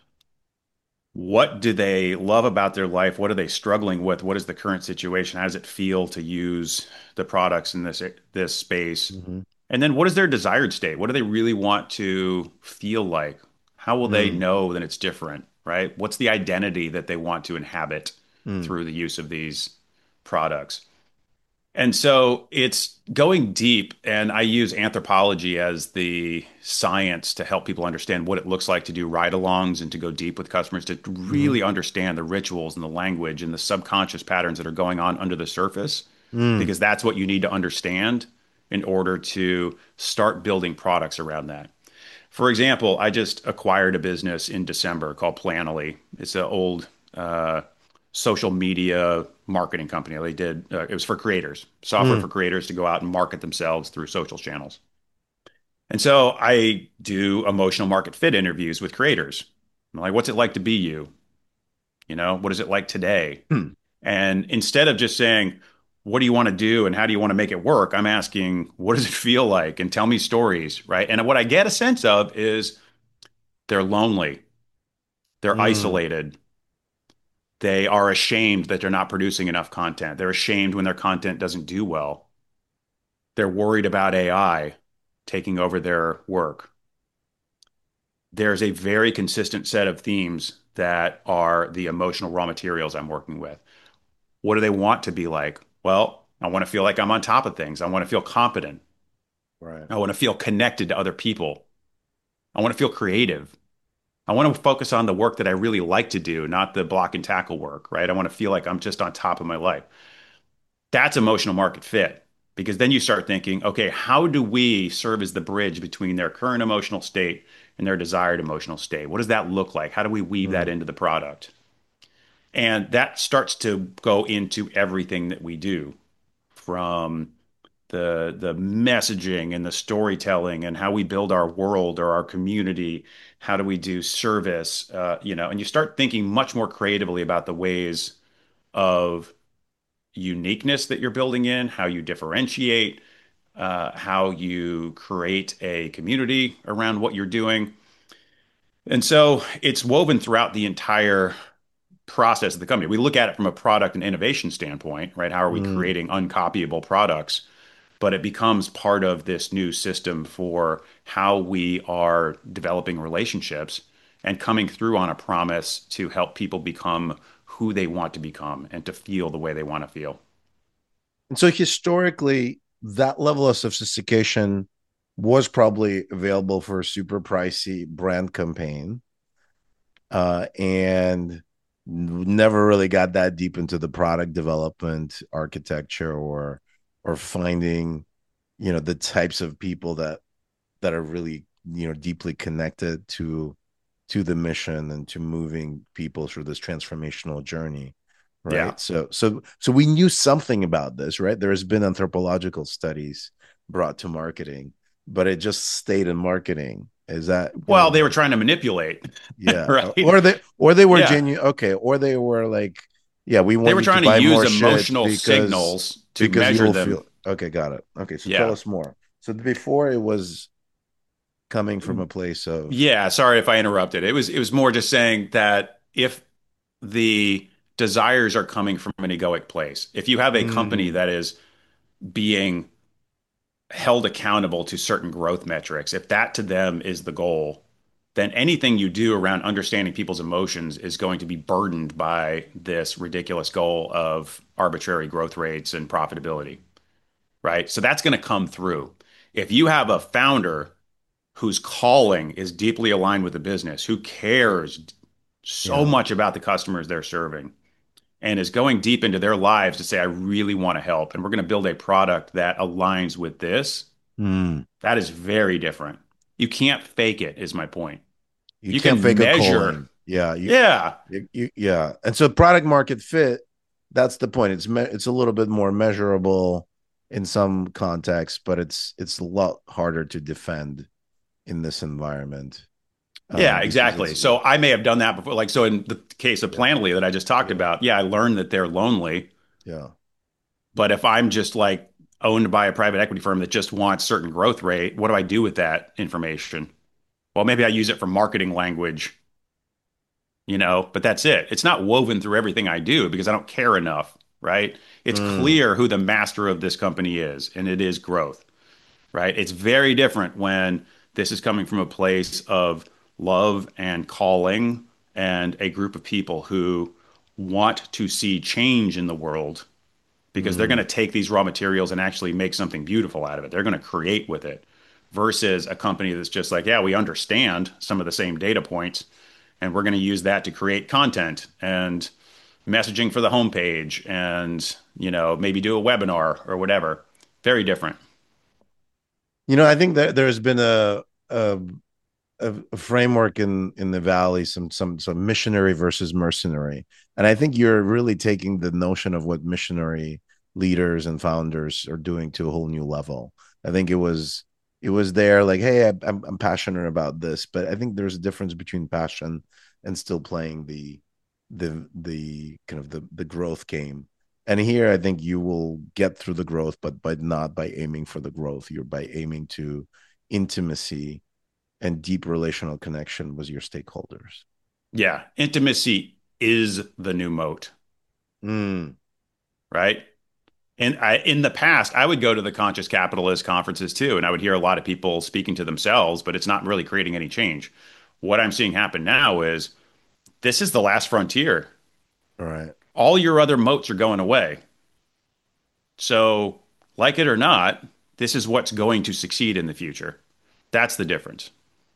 S2: what do they love about their life? What are they struggling with? What is the current situation? How does it feel to use the products in this space?
S1: mhm,
S2: And then what is their desired state? What do they really want to feel like? How will they
S1: mm,
S2: know that it's different, right? What's the identity that they want to inhabit
S1: mm,
S2: through the use of these products? And so it's going deep, and I use anthropology as the science to help people understand what it looks like to do ride-alongs and to go deep with customers to
S1: mhm,
S2: really understand the rituals and the language and the subconscious patterns that are going on under the surface,
S1: mm,
S2: because that's what you need to understand in order to start building products around that. For example, I just acquired a business in December called Planoly. It's an old social media marketing company. They did it was for creators, software
S1: mm,
S2: for creators to go out and market themselves through social channels. And so I do emotional market fit interviews with creators. I'm like, what's it like to be you? What is it like today?
S1: mm,
S2: And instead of just saying, what do you want to do and how do you want to make it work? I'm asking, what does it feel like? And tell me stories, right? And what I get a sense of is they're lonely, they're
S1: mm,
S2: isolated, they are ashamed that they're not producing enough content. They're ashamed when their content doesn't do well. They're worried about AI taking over their work. There's a very consistent set of themes that are the emotional raw materials I'm working with. What do they want to be like? Well, I want to feel like I'm on top of things. I want to feel competent.
S1: Right.
S2: I want to feel connected to other people. I want to feel creative. I want to focus on the work that I really like to do, not the block and tackle work, right? I want to feel like I'm just on top of my life. That's emotional market fit because then you start thinking, okay, how do we serve as the bridge between their current emotional state and their desired emotional state? What does that look like? How do we weave that
S1: Mm.
S2: into the product? And that starts to go into everything that we do, from the messaging and the storytelling and how we build our world or our community. How do we do service? And you start thinking much more creatively about the ways of uniqueness that you're building in, how you differentiate, how you create a community around what you're doing. And so it's woven throughout the entire process of the company. We look at it from a product and innovation standpoint, right? How are we
S1: Mm.
S2: creating uncopyable products? But it becomes part of this new system for how we are developing relationships and coming through on a promise to help people become who they want to become and to feel the way they want to feel.
S1: And so historically, that level of sophistication was probably available for a super pricey brand campaign, and never really got that deep into the product development architecture or finding, the types of people that are really, deeply connected to the mission and to moving people through this transformational journey,
S2: Yeah.
S1: right? So we knew something about this, right? There has been anthropological studies brought to marketing, but it just stayed in marketing. Is that,
S2: Well, they were trying to manipulate,
S1: yeah,
S2: right?
S1: or they were
S2: Yeah.
S1: genuine, okay, or they were like, yeah, we
S2: They
S1: want
S2: were
S1: you to
S2: trying to
S1: buy
S2: use
S1: more shit
S2: emotional
S1: because
S2: signals to
S1: you
S2: measure
S1: will
S2: them.
S1: feel okay. Got it. Okay, so tell
S2: Yeah.
S1: us more. So before it was coming from a place of,
S2: Yeah, sorry if I interrupted. It was more just saying that if the desires are coming from an egoic place, if you have a company
S1: mm,
S2: that is being held accountable to certain growth metrics, if that to them is the goal, then anything you do around understanding people's emotions is going to be burdened by this ridiculous goal of arbitrary growth rates and profitability, right? So that's going to come through. If you have a founder whose calling is deeply aligned with the business, who cares so
S1: yeah,
S2: much about the customers they're serving, and is going deep into their lives to say, I really want to help, and we're going to build a product that aligns with this,
S1: mm.
S2: that is very different. You can't fake it, is my point.
S1: You
S2: You
S1: can't
S2: can
S1: fake a
S2: measure.
S1: calling. Yeah,
S2: Yeah.
S1: yeah. And so product market fit, that's the point. It's a little bit more measurable in some contexts, but it's a lot harder to defend in this environment,
S2: Yeah,
S1: because
S2: exactly.
S1: it's,
S2: So I may have done that before. Like, so in the case of
S1: yeah,
S2: Planoly that I just talked
S1: yeah,
S2: about, yeah, I learned that they're lonely.
S1: yeah.
S2: But if I'm just like owned by a private equity firm that just wants certain growth rate, what do I do with that information? Well, maybe I use it for marketing language, but that's it. It's not woven through everything I do because I don't care enough, right? It's
S1: Mm,
S2: clear who the master of this company is, and it is growth, right? It's very different when this is coming from a place of love and calling and a group of people who want to see change in the world because they're going
S1: mm.
S2: to take these raw materials and actually make something beautiful out of it. They're going to create with it versus a company that's just like, yeah, we understand some of the same data points and we're going to use that to create content and messaging for the homepage and, maybe do a webinar or whatever. Very different.
S1: I think that there's been a a framework in the valley, some missionary versus mercenary, and I think you're really taking the notion of what missionary leaders and founders are doing to a whole new level. I think it was there like, hey, I'm passionate about this, but I think there's a difference between passion and still playing the kind of the growth game. And here I think you will get through the growth, but not by aiming for the growth. You're by aiming to intimacy and deep relational connection with your stakeholders.
S2: Yeah. Intimacy is the new moat,
S1: Mm,
S2: right? And in the past, I would go to the conscious capitalist conferences too, and I would hear a lot of people speaking to themselves, but it's not really creating any change. What I'm seeing happen now is this is the last frontier.
S1: all right.
S2: All your other moats are going away. So, like it or not, this is what's going to succeed in the future. That's the difference.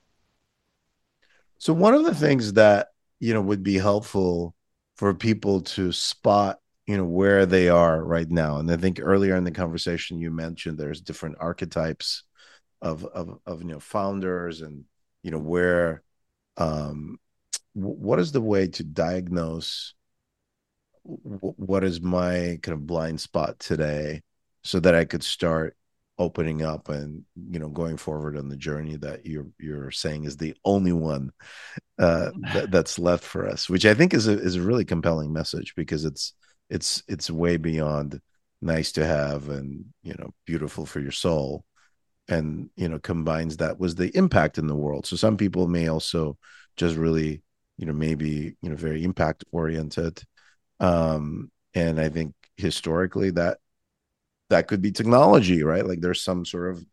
S1: So one of the things that, would be helpful for people to spot, where they are right now. And I think earlier in the conversation you mentioned there's different archetypes of founders, and where um what is the way to diagnose what is my kind of blind spot today, so that I could start opening up and going forward on the journey that you're saying is the only one that's left for us, which I think is a really compelling message, because it's way beyond nice to have and beautiful for your soul, and combines that was the impact in the world. So some people may also just really maybe very impact oriented, and I think historically that could be technology, right? Like there's some sort of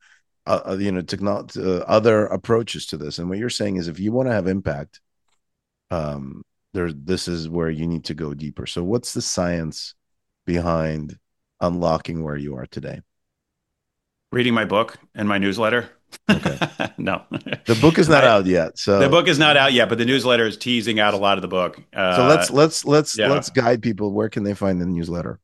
S1: other approaches to this. And what you're saying is if you want to have impact, this is where you need to go deeper. So what's the science behind unlocking where you are today?
S2: Reading my book and my newsletter.
S1: Okay.
S2: No.
S1: The book is not
S2: I
S1: out yet.
S2: The
S1: So
S2: book is not out yet, but the newsletter is teasing out a lot of the book.
S1: so
S2: Yeah.
S1: let's guide people. Where can they find the newsletter?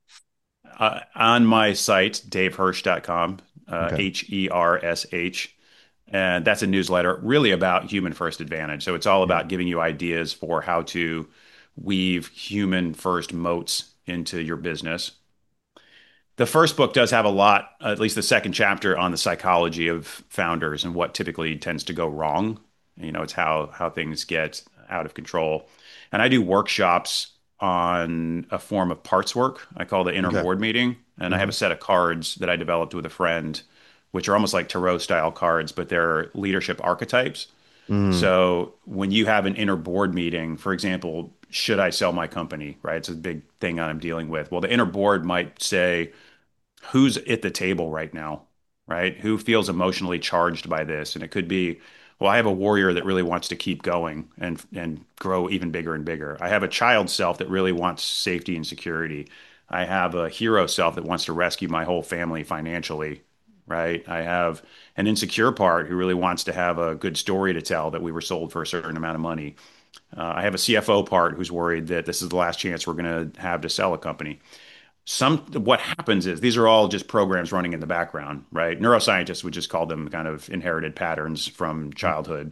S2: On my site, davehirsch.com,
S1: Okay.
S2: Hersh. And that's a newsletter really about human first advantage. So it's all
S1: Yeah.
S2: about giving you ideas for how to weave human first moats into your business. The first book does have a lot, at least the second chapter, on the psychology of founders and what typically tends to go wrong. It's how things get out of control. And I do workshops on a form of parts work I call the inner
S1: Okay.
S2: board meeting. And I have
S1: Mm-hmm.
S2: a set of cards that I developed with a friend, which are almost like tarot style cards, but they're leadership archetypes.
S1: Mm.
S2: So when you have an inner board meeting, for example, should I sell my company, right? It's a big thing I'm dealing with. Well, the inner board might say, who's at the table right now, right? Who feels emotionally charged by this? And it could be, well, I have a warrior that really wants to keep going and grow even bigger and bigger. I have a child self that really wants safety and security. I have a hero self that wants to rescue my whole family financially, right? I have an insecure part who really wants to have a good story to tell that we were sold for a certain amount of money. I have a CFO part who's worried that this is the last chance we're going to have to sell a company. What happens is these are all just programs running in the background, right? Neuroscientists would just call them kind of inherited patterns from childhood.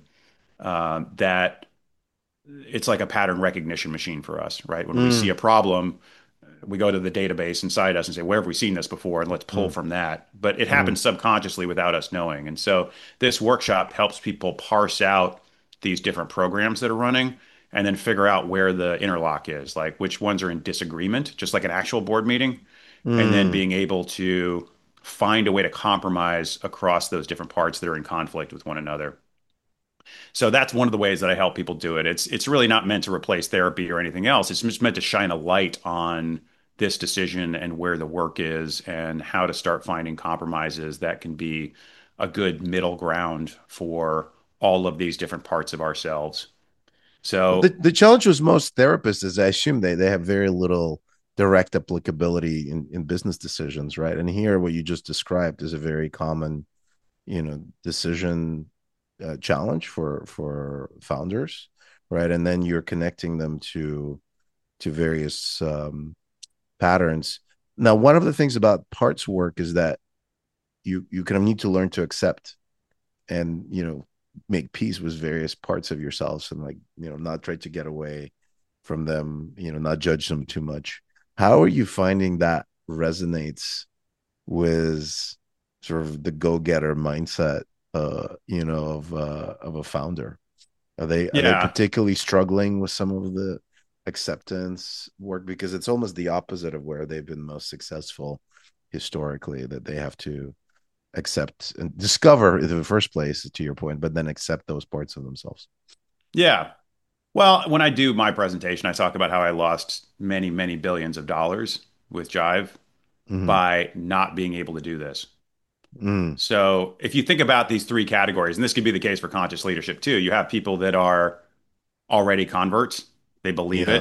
S2: That it's like a pattern recognition machine for us, right? When we see a
S1: Mm.
S2: problem, we go to the database inside us and say, where have we seen this before? And let's pull
S1: Mm.
S2: from that. But it
S1: Mm.
S2: happens subconsciously without us knowing. And so this workshop helps people parse out these different programs that are running and then figure out where the interlock is, like which ones are in disagreement, just like an actual board meeting, and then
S1: Mm.
S2: being able to find a way to compromise across those different parts that are in conflict with one another. So that's one of the ways that I help people do it. It's really not meant to replace therapy or anything else. It's just meant to shine a light on this decision and where the work is and how to start finding compromises that can be a good middle ground for all of these different parts of ourselves.
S1: Well, the,
S2: So,
S1: the challenge with most therapists is I assume they have very little direct applicability in business decisions, right? And here, what you just described is a very common, decision challenge for founders, right? And then you're connecting them to various patterns. Now, one of the things about parts work is that you kind of need to learn to accept and make peace with various parts of yourselves, and like not try to get away from them, not judge them too much. How are you finding that resonates with sort of the go-getter mindset of a founder? Are they
S2: yeah.
S1: particularly struggling with some of the acceptance work, because it's almost the opposite of where they've been most successful historically, that they have to accept and discover in the first place, to your point, but then accept those parts of themselves.
S2: Yeah. Well, when I do my presentation, I talk about how I lost many, many billions of dollars with Jive
S1: Mm-hmm.
S2: by not being able to do this.
S1: Mm.
S2: So if you think about these three categories, and this could be the case for conscious leadership too, you have people that are already converts. They believe
S1: Yeah.
S2: it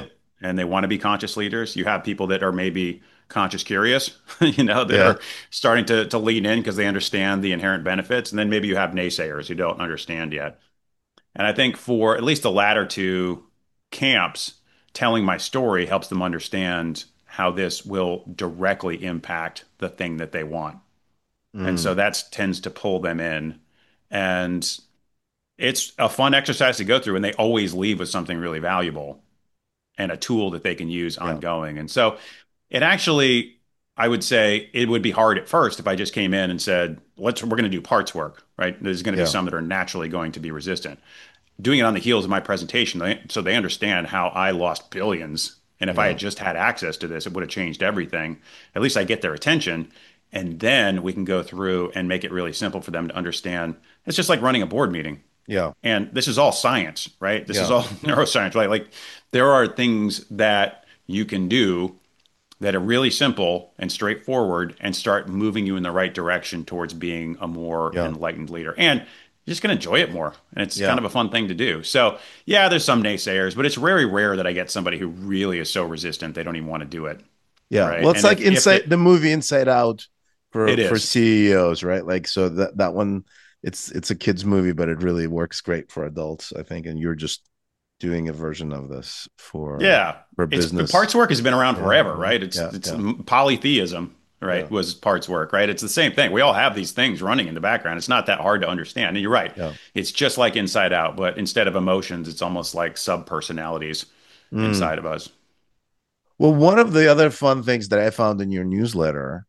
S2: and they want to be conscious leaders. You have people that are maybe conscious curious, that
S1: Yeah.
S2: are starting to lean in because they understand the inherent benefits. And then maybe you have naysayers who don't understand yet. And I think for at least the latter two camps, telling my story helps them understand how this will directly impact the thing that they want. And so
S1: Mm.
S2: that tends to pull them in. And it's a fun exercise to go through, and they always leave with something really valuable and a tool that they can use
S1: Yeah.
S2: ongoing. And so it actually, I would say it would be hard at first if I just came in and said, we're going to do parts work, right? There's going to be
S1: Yeah.
S2: some that are naturally going to be resistant. Doing it on the heels of my presentation, so they understand how I lost billions. And if I
S1: Yeah.
S2: had just had access to this, it would have changed everything. At least I get their attention. And then we can go through and make it really simple for them to understand. It's just like running a board meeting.
S1: Yeah.
S2: And this is all science, right? This is
S1: Yeah.
S2: all neuroscience, right? Like there are things that you can do that are really simple and straightforward and start moving you in the right direction towards being a more
S1: Yeah.
S2: enlightened leader. And you're just going to enjoy it more. And it's kind
S1: Yeah.
S2: of a fun thing to do. So, yeah, there's some naysayers, but it's very rare that I get somebody who really is so resistant they don't even want to do it,
S1: Yeah.
S2: right?
S1: Well, it's
S2: And
S1: like
S2: if
S1: inside
S2: it
S1: the movie Inside Out
S2: it
S1: for
S2: is.
S1: CEOs, right? Like so that one it's a kids movie, but it really works great for adults, I think. And you're just doing a version of this
S2: Yeah,
S1: for
S2: it's
S1: business.
S2: parts work has been around
S1: Yeah.
S2: forever,
S1: Yeah.
S2: right?
S1: Yeah.
S2: It's
S1: Yeah.
S2: polytheism,
S1: Yeah.
S2: right? Was parts work, right? It's the same thing. We all have these things running in the background. It's not that hard to understand. And you're right.
S1: Yeah.
S2: It's just like Inside Out, but instead of emotions, it's almost like sub personalities
S1: Mm.
S2: inside of us.
S1: Well, one of the other fun things that I found in your newsletter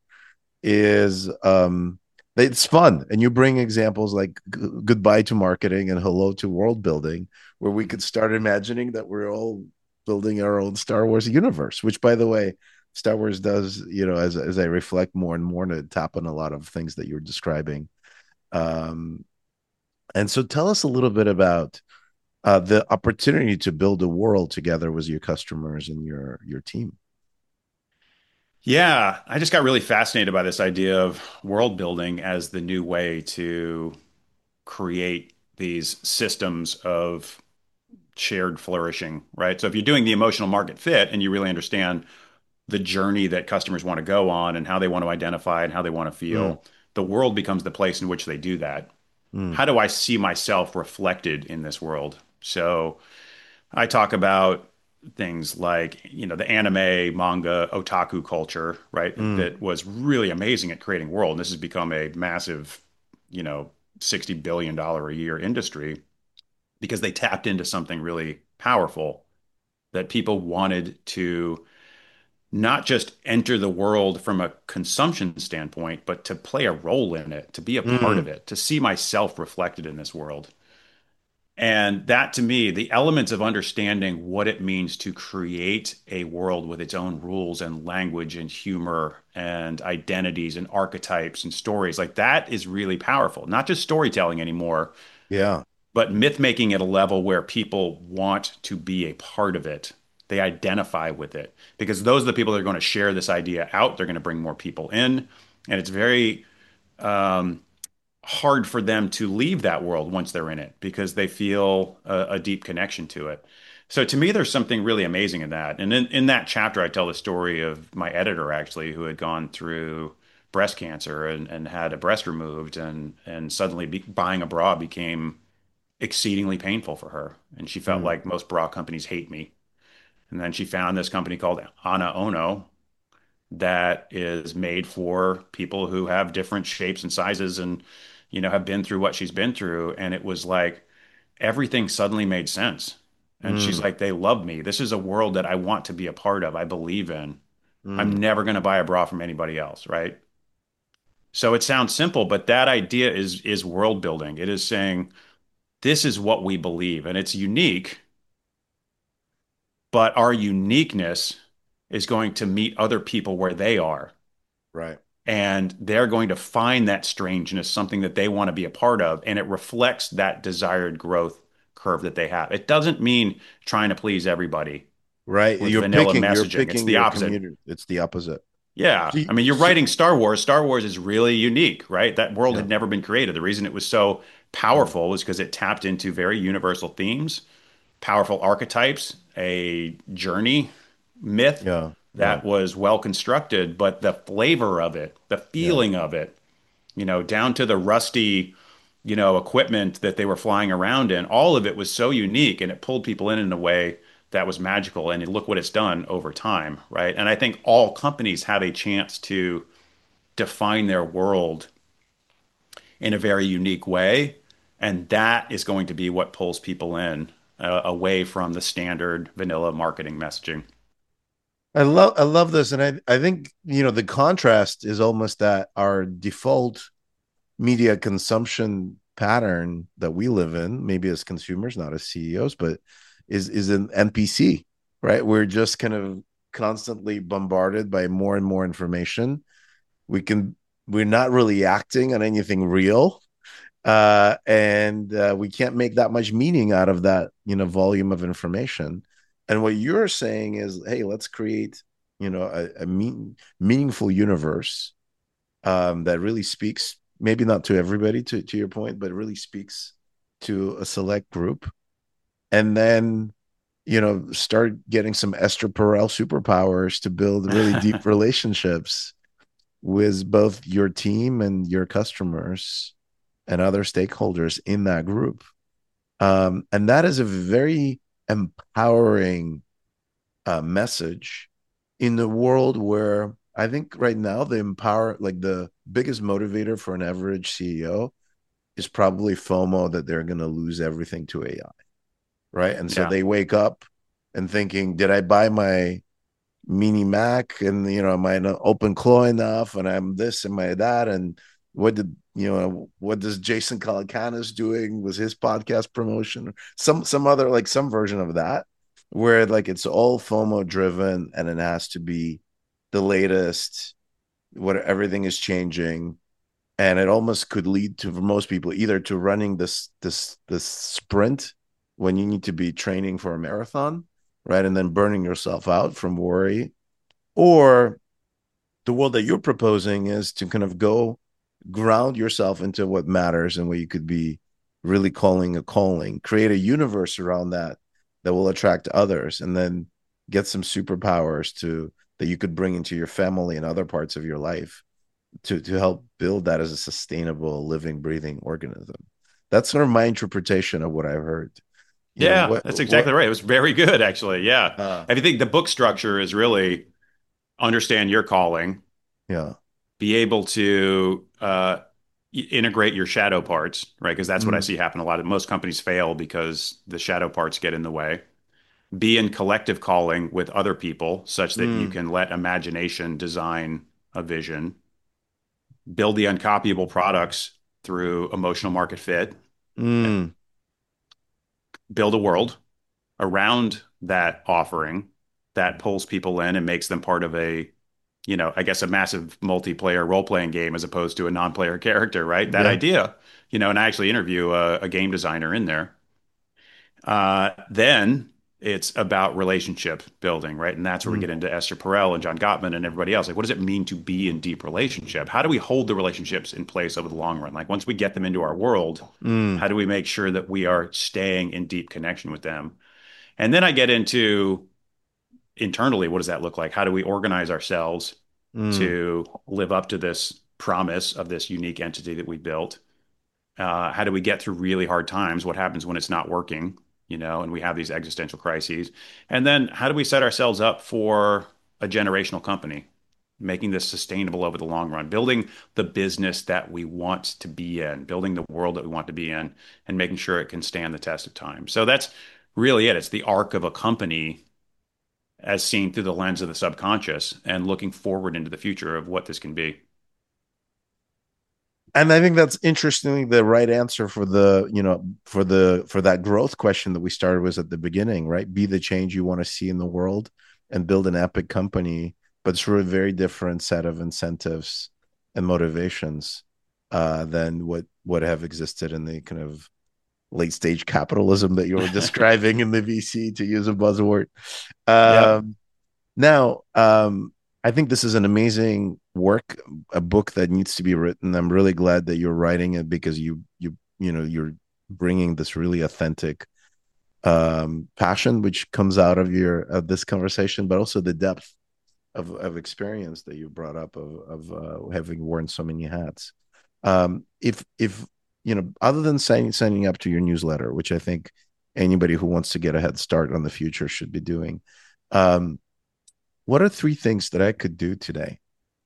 S1: is it's fun, and you bring examples like goodbye to marketing and hello to world building, where we could start imagining that we're all building our own Star Wars universe, which by the way, Star Wars does, as I reflect more and more to tap on a lot of things that you're describing. um and so tell us a little bit about the opportunity to build a world together with your customers and your team.
S2: Yeah, I just got really fascinated by this idea of world building as the new way to create these systems of shared flourishing, right? So if you're doing the emotional market fit and you really understand the journey that customers want to go on and how they want to identify and how they want to
S1: Mm,
S2: feel, the world becomes the place in which they do that.
S1: mm,
S2: How do I see myself reflected in this world? So I talk about things like, the anime, manga, otaku culture, right?
S1: mm,
S2: That was really amazing at creating world. And this has become a massive, you know, $60 billion a year industry because they tapped into something really powerful that people wanted to not just enter the world from a consumption standpoint, but to play a role in it, to be a part
S1: mm,
S2: of it, to see myself reflected in this world. And that to me, the elements of understanding what it means to create a world with its own rules and language and humor and identities and archetypes and stories, like that is really powerful. Not just storytelling anymore,
S1: yeah.
S2: but myth making at a level where people want to be a part of it. They identify with it because those are the people that are going to share this idea out. They're going to bring more people in. And it's very hard for them to leave that world once they're in it because they feel a deep connection to it. So to me, there's something really amazing in that. And in that chapter, I tell the story of my editor actually, who had gone through breast cancer and had a breast removed, and suddenly buying a bra became exceedingly painful for her. And she felt
S1: Mm,
S2: like most bra companies hate me. And then she found this company called Ana Ono that is made for people who have different shapes and sizes and, have been through what she's been through. And it was like everything suddenly made sense. And she's
S1: mm,
S2: like, they love me. This is a world that I want to be a part of. I believe in. I'm
S1: mm.
S2: never going to buy a bra from anybody else, right? So it sounds simple, but that idea is world building. It is saying this is what we believe, and it's unique, but our uniqueness is going to meet other people where they are.
S1: Right.
S2: And they're going to find that strangeness something that they want to be a part of. And it reflects that desired growth curve that they have. It doesn't mean trying to please everybody
S1: Right.
S2: with vanilla
S1: You're
S2: messaging. It's
S1: picking
S2: the
S1: your
S2: opposite.
S1: community. It's the opposite.
S2: Yeah.
S1: See,
S2: I mean, you're
S1: see,
S2: writing Star Wars. Star Wars is really unique, right? That world
S1: yeah.
S2: had never been created. The reason it was so
S1: Mm,
S2: powerful was because it tapped into very universal themes, powerful archetypes, a journey. myth
S1: Yeah. Yeah.
S2: that was well constructed, but the flavor of it, the
S1: Yeah.
S2: feeling of it, down to the rusty, equipment that they were flying around in, all of it was so unique and it pulled people in a way that was magical. And look what it's done over time, right? And I think all companies have a chance to define their world in a very unique way. And that is going to be what pulls people in away from the standard vanilla marketing messaging.
S1: I love this. And I think, the contrast is almost that our default media consumption pattern that we live in, maybe as consumers, not as CEOs, but is an NPC, right? We're just kind of constantly bombarded by more and more information. We can we're not really acting on anything real. And we can't make that much meaning out of that, volume of information. And what you're saying is, hey, let's create, meaningful universe that really speaks, maybe not to everybody, to your point, but really speaks to a select group. And then, start getting some Esther Perel superpowers to build really deep relationships with both your team and your customers and other stakeholders in that group. And that is a very empowering message in the world where I think right now the biggest motivator for an average CEO is probably FOMO that they're going to lose everything to AI, right? And so
S2: Yeah.
S1: they wake up and thinking, did I buy my mini Mac, and am I an open claw enough, and I'm this and my that, and what does Jason Calacanis doing with his podcast promotion, some other, like some version of that, where like it's all FOMO driven and it has to be the latest, what everything is changing. And it almost could lead to, for most people, either to running this sprint when you need to be training for a marathon, right, and then burning yourself out from worry, or the world that you're proposing is to kind of go ground yourself into what matters and what you could be really calling a calling, create a universe around that that will attract others, and then get some superpowers to that you could bring into your family and other parts of your life to help build that as a sustainable living breathing organism. That's sort of my interpretation of what I've heard.
S2: Yeah,
S1: What
S2: that's exactly right. It was very good, actually. Yeah.
S1: uh
S2: I think the book structure is really understand your calling,
S1: yeah.
S2: be able to integrate your shadow parts, right? Because that's what I
S1: Mm,
S2: see happen a lot. Most companies fail because the shadow parts get in the way. Be in collective calling with other people such that you
S1: mm,
S2: can let imagination design a vision, build the uncopyable products through emotional market fit,
S1: mm,
S2: build a world around that offering that pulls people in and makes them part of I guess a massive multiplayer role-playing game as opposed to a non-player character, right? That
S1: yeah.
S2: idea, and I actually interview a game designer in there. Then it's about relationship building, right? And that's where we
S1: Mm,
S2: get into Esther Perel and John Gottman and everybody else. Like, what does it mean to be in deep relationship? How do we hold the relationships in place over the long run? Like, once we get them into our world,
S1: mm,
S2: how do we make sure that we are staying in deep connection with them? And then I get into internally, what does that look like? How do we organize ourselves
S1: mm.
S2: to live up to this promise of this unique entity that we built? How do we get through really hard times? What happens when it's not working? And we have these existential crises. And then how do we set ourselves up for a generational company, making this sustainable over the long run, building the business that we want to be in, building the world that we want to be in, and making sure it can stand the test of time. So that's really it. It's the arc of a company as seen through the lens of the subconscious and looking forward into the future of what this can be.
S1: And I think that's interestingly the right answer for the, for that growth question that we started with at the beginning, right? Be the change you want to see in the world and build an epic company, but through a very different set of incentives and motivations than what have existed in the kind of late stage capitalism that you were describing in the VC, to use a buzzword.
S2: Yeah.
S1: Um, Now, I think this is an amazing work, a book that needs to be written. I'm really glad that you're writing it because you're bringing this really authentic passion which comes out of your of this conversation, but also the depth of experience that you brought up of having worn so many hats. If you know, other than signing up to your newsletter, which I think anybody who wants to get a head start on the future should be doing, um, what are three things that I could do today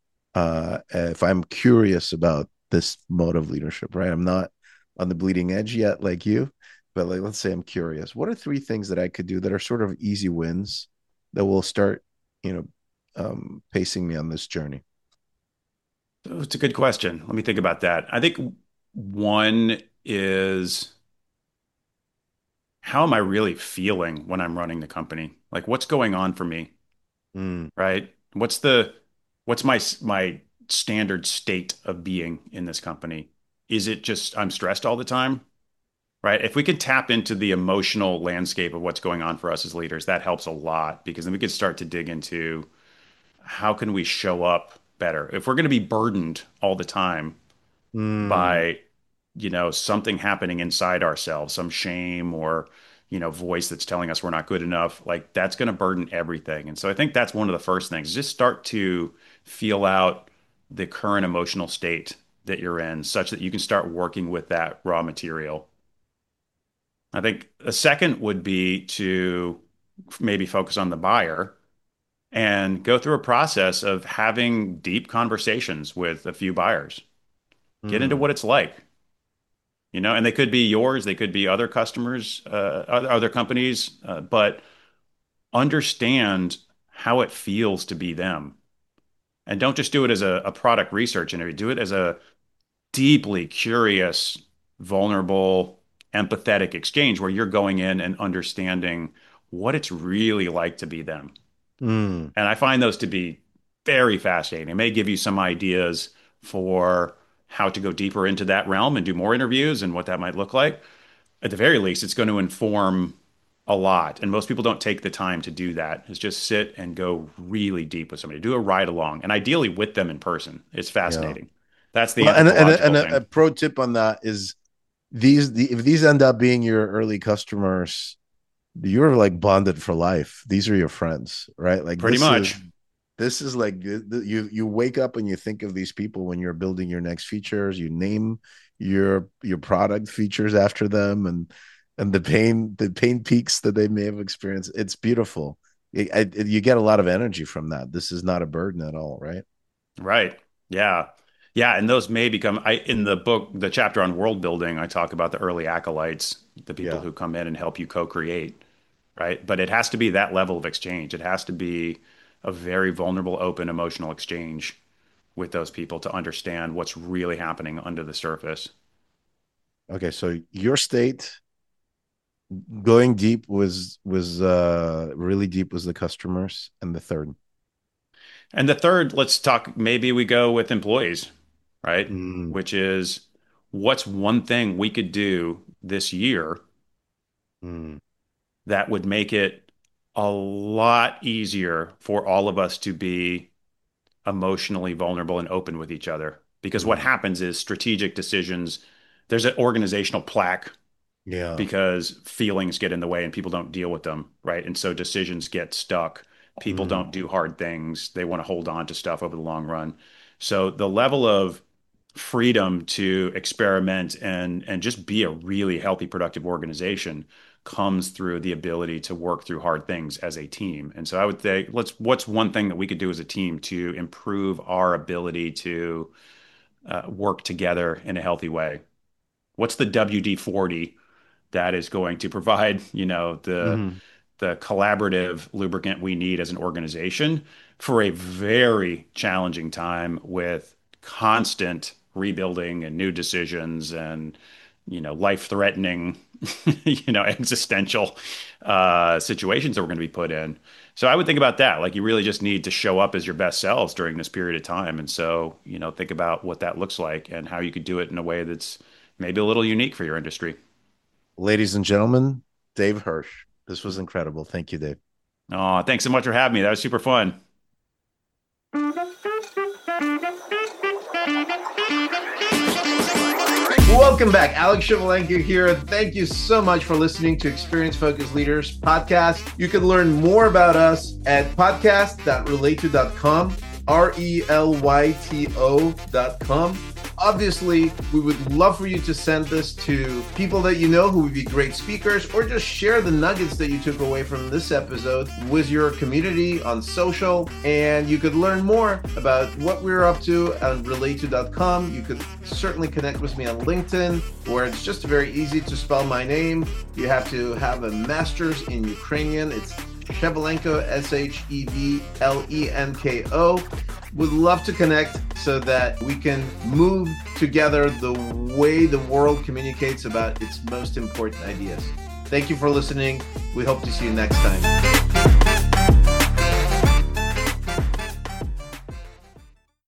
S1: if I'm curious about this mode of leadership? Right, I'm not on the bleeding edge yet, like you, but like let's say I'm curious. What are three things that I could do that are sort of easy wins that will start, you know, pacing me on this journey?
S2: It's a good question. Let me think about that. I think one is, how am I really feeling when I'm running the company? Like, what's going on for me,
S1: Mm,
S2: right? What's my standard state of being in this company? Is it just I'm stressed all the time, right? If we could tap into the emotional landscape of what's going on for us as leaders, that helps a lot, because then we could start to dig into how can we show up better. If we're going to be burdened all the time
S1: mm,
S2: by, something happening inside ourselves, some shame or, voice that's telling us we're not good enough, like that's going to burden everything. And so I think that's one of the first things. Just start to feel out the current emotional state that you're in, such that you can start working with that raw material. I think a second would be to maybe focus on the buyer and go through a process of having deep conversations with a few buyers. Get into
S1: mm,
S2: what it's like, and they could be yours, they could be other customers, other companies, but understand how it feels to be them. And don't just do it as a product research interview, do it as a deeply curious, vulnerable, empathetic exchange where you're going in and understanding what it's really like to be them.
S1: mm.
S2: And I find those to be very fascinating. It may give you some ideas for how to go deeper into that realm and do more interviews and what that might look like. At the very least, it's going to inform a lot. And most people don't take the time to do that, is just sit and go really deep with somebody, do a ride along, and ideally with them in person. It's
S1: Yeah.
S2: fascinating. That's the
S1: Well,
S2: anthropological
S1: a
S2: thing.
S1: pro tip on that is if these end up being your early customers, you're like bonded for life. These are your friends, right? Like
S2: Pretty much.
S1: this is like you wake up and you think of these people when you're building your next features. You name your product features after them, and the pain peaks that they may have experienced. It's beautiful. You get a lot of energy from that. This is not a burden at all, right?
S2: Right. Yeah. Yeah. And those may become, in the book, the chapter on world building, I talk about the early acolytes, the people
S1: Yeah.
S2: who come in and help you co-create. Right. But it has to be that level of exchange. It has to be a very vulnerable, open, emotional exchange with those people to understand what's really happening under the surface.
S1: Okay, so your state going deep was really deep was the customers, and the third.
S2: And the third, let's talk, maybe we go with employees, right?
S1: Mm,
S2: Which is, what's one thing we could do this year
S1: mm,
S2: that would make it a lot easier for all of us to be emotionally vulnerable and open with each other? Because what
S1: mm.
S2: happens is strategic decisions, there's an organizational plaque
S1: Yeah.
S2: because feelings get in the way and people don't deal with them, right? And so decisions get stuck. People
S1: Mm,
S2: don't do hard things. They want to hold on to stuff over the long run. So the level of freedom to experiment and just be a really healthy, productive organization comes through the ability to work through hard things as a team. And so I would say, what's one thing that we could do as a team to improve our ability to work together in a healthy way? What's the WD-40 that is going to provide,
S1: mhm,
S2: the collaborative lubricant we need as an organization for a very challenging time with constant rebuilding and new decisions and, life-threatening, existential situations that we're going to be put in. So I would think about that. Like, you really just need to show up as your best selves during this period of time. And so, think about what that looks like and how you could do it in a way that's maybe a little unique for your industry.
S1: Ladies and gentlemen, Dave Hirsch. This was incredible. Thank you, Dave.
S2: Oh, thanks so much for having me. That was super fun.
S1: Welcome back. Alex Shevelenko here. Thank you so much for listening to Experience Focused Leaders podcast. You can learn more about us at podcast.relate2.com, RELYTO.com. Obviously, we would love for you to send this to people that you know who would be great speakers, or just share the nuggets that you took away from this episode with your community on social. And you could learn more about what we're up to on relate2.com. You could certainly connect with me on LinkedIn, where it's just very easy to spell my name. You have to have a master's in Ukrainian. It's Shevelenko, Shevlenko. Would love to connect so that we can move together the way the world communicates about its most important ideas. Thank you for listening. We hope to see you next time.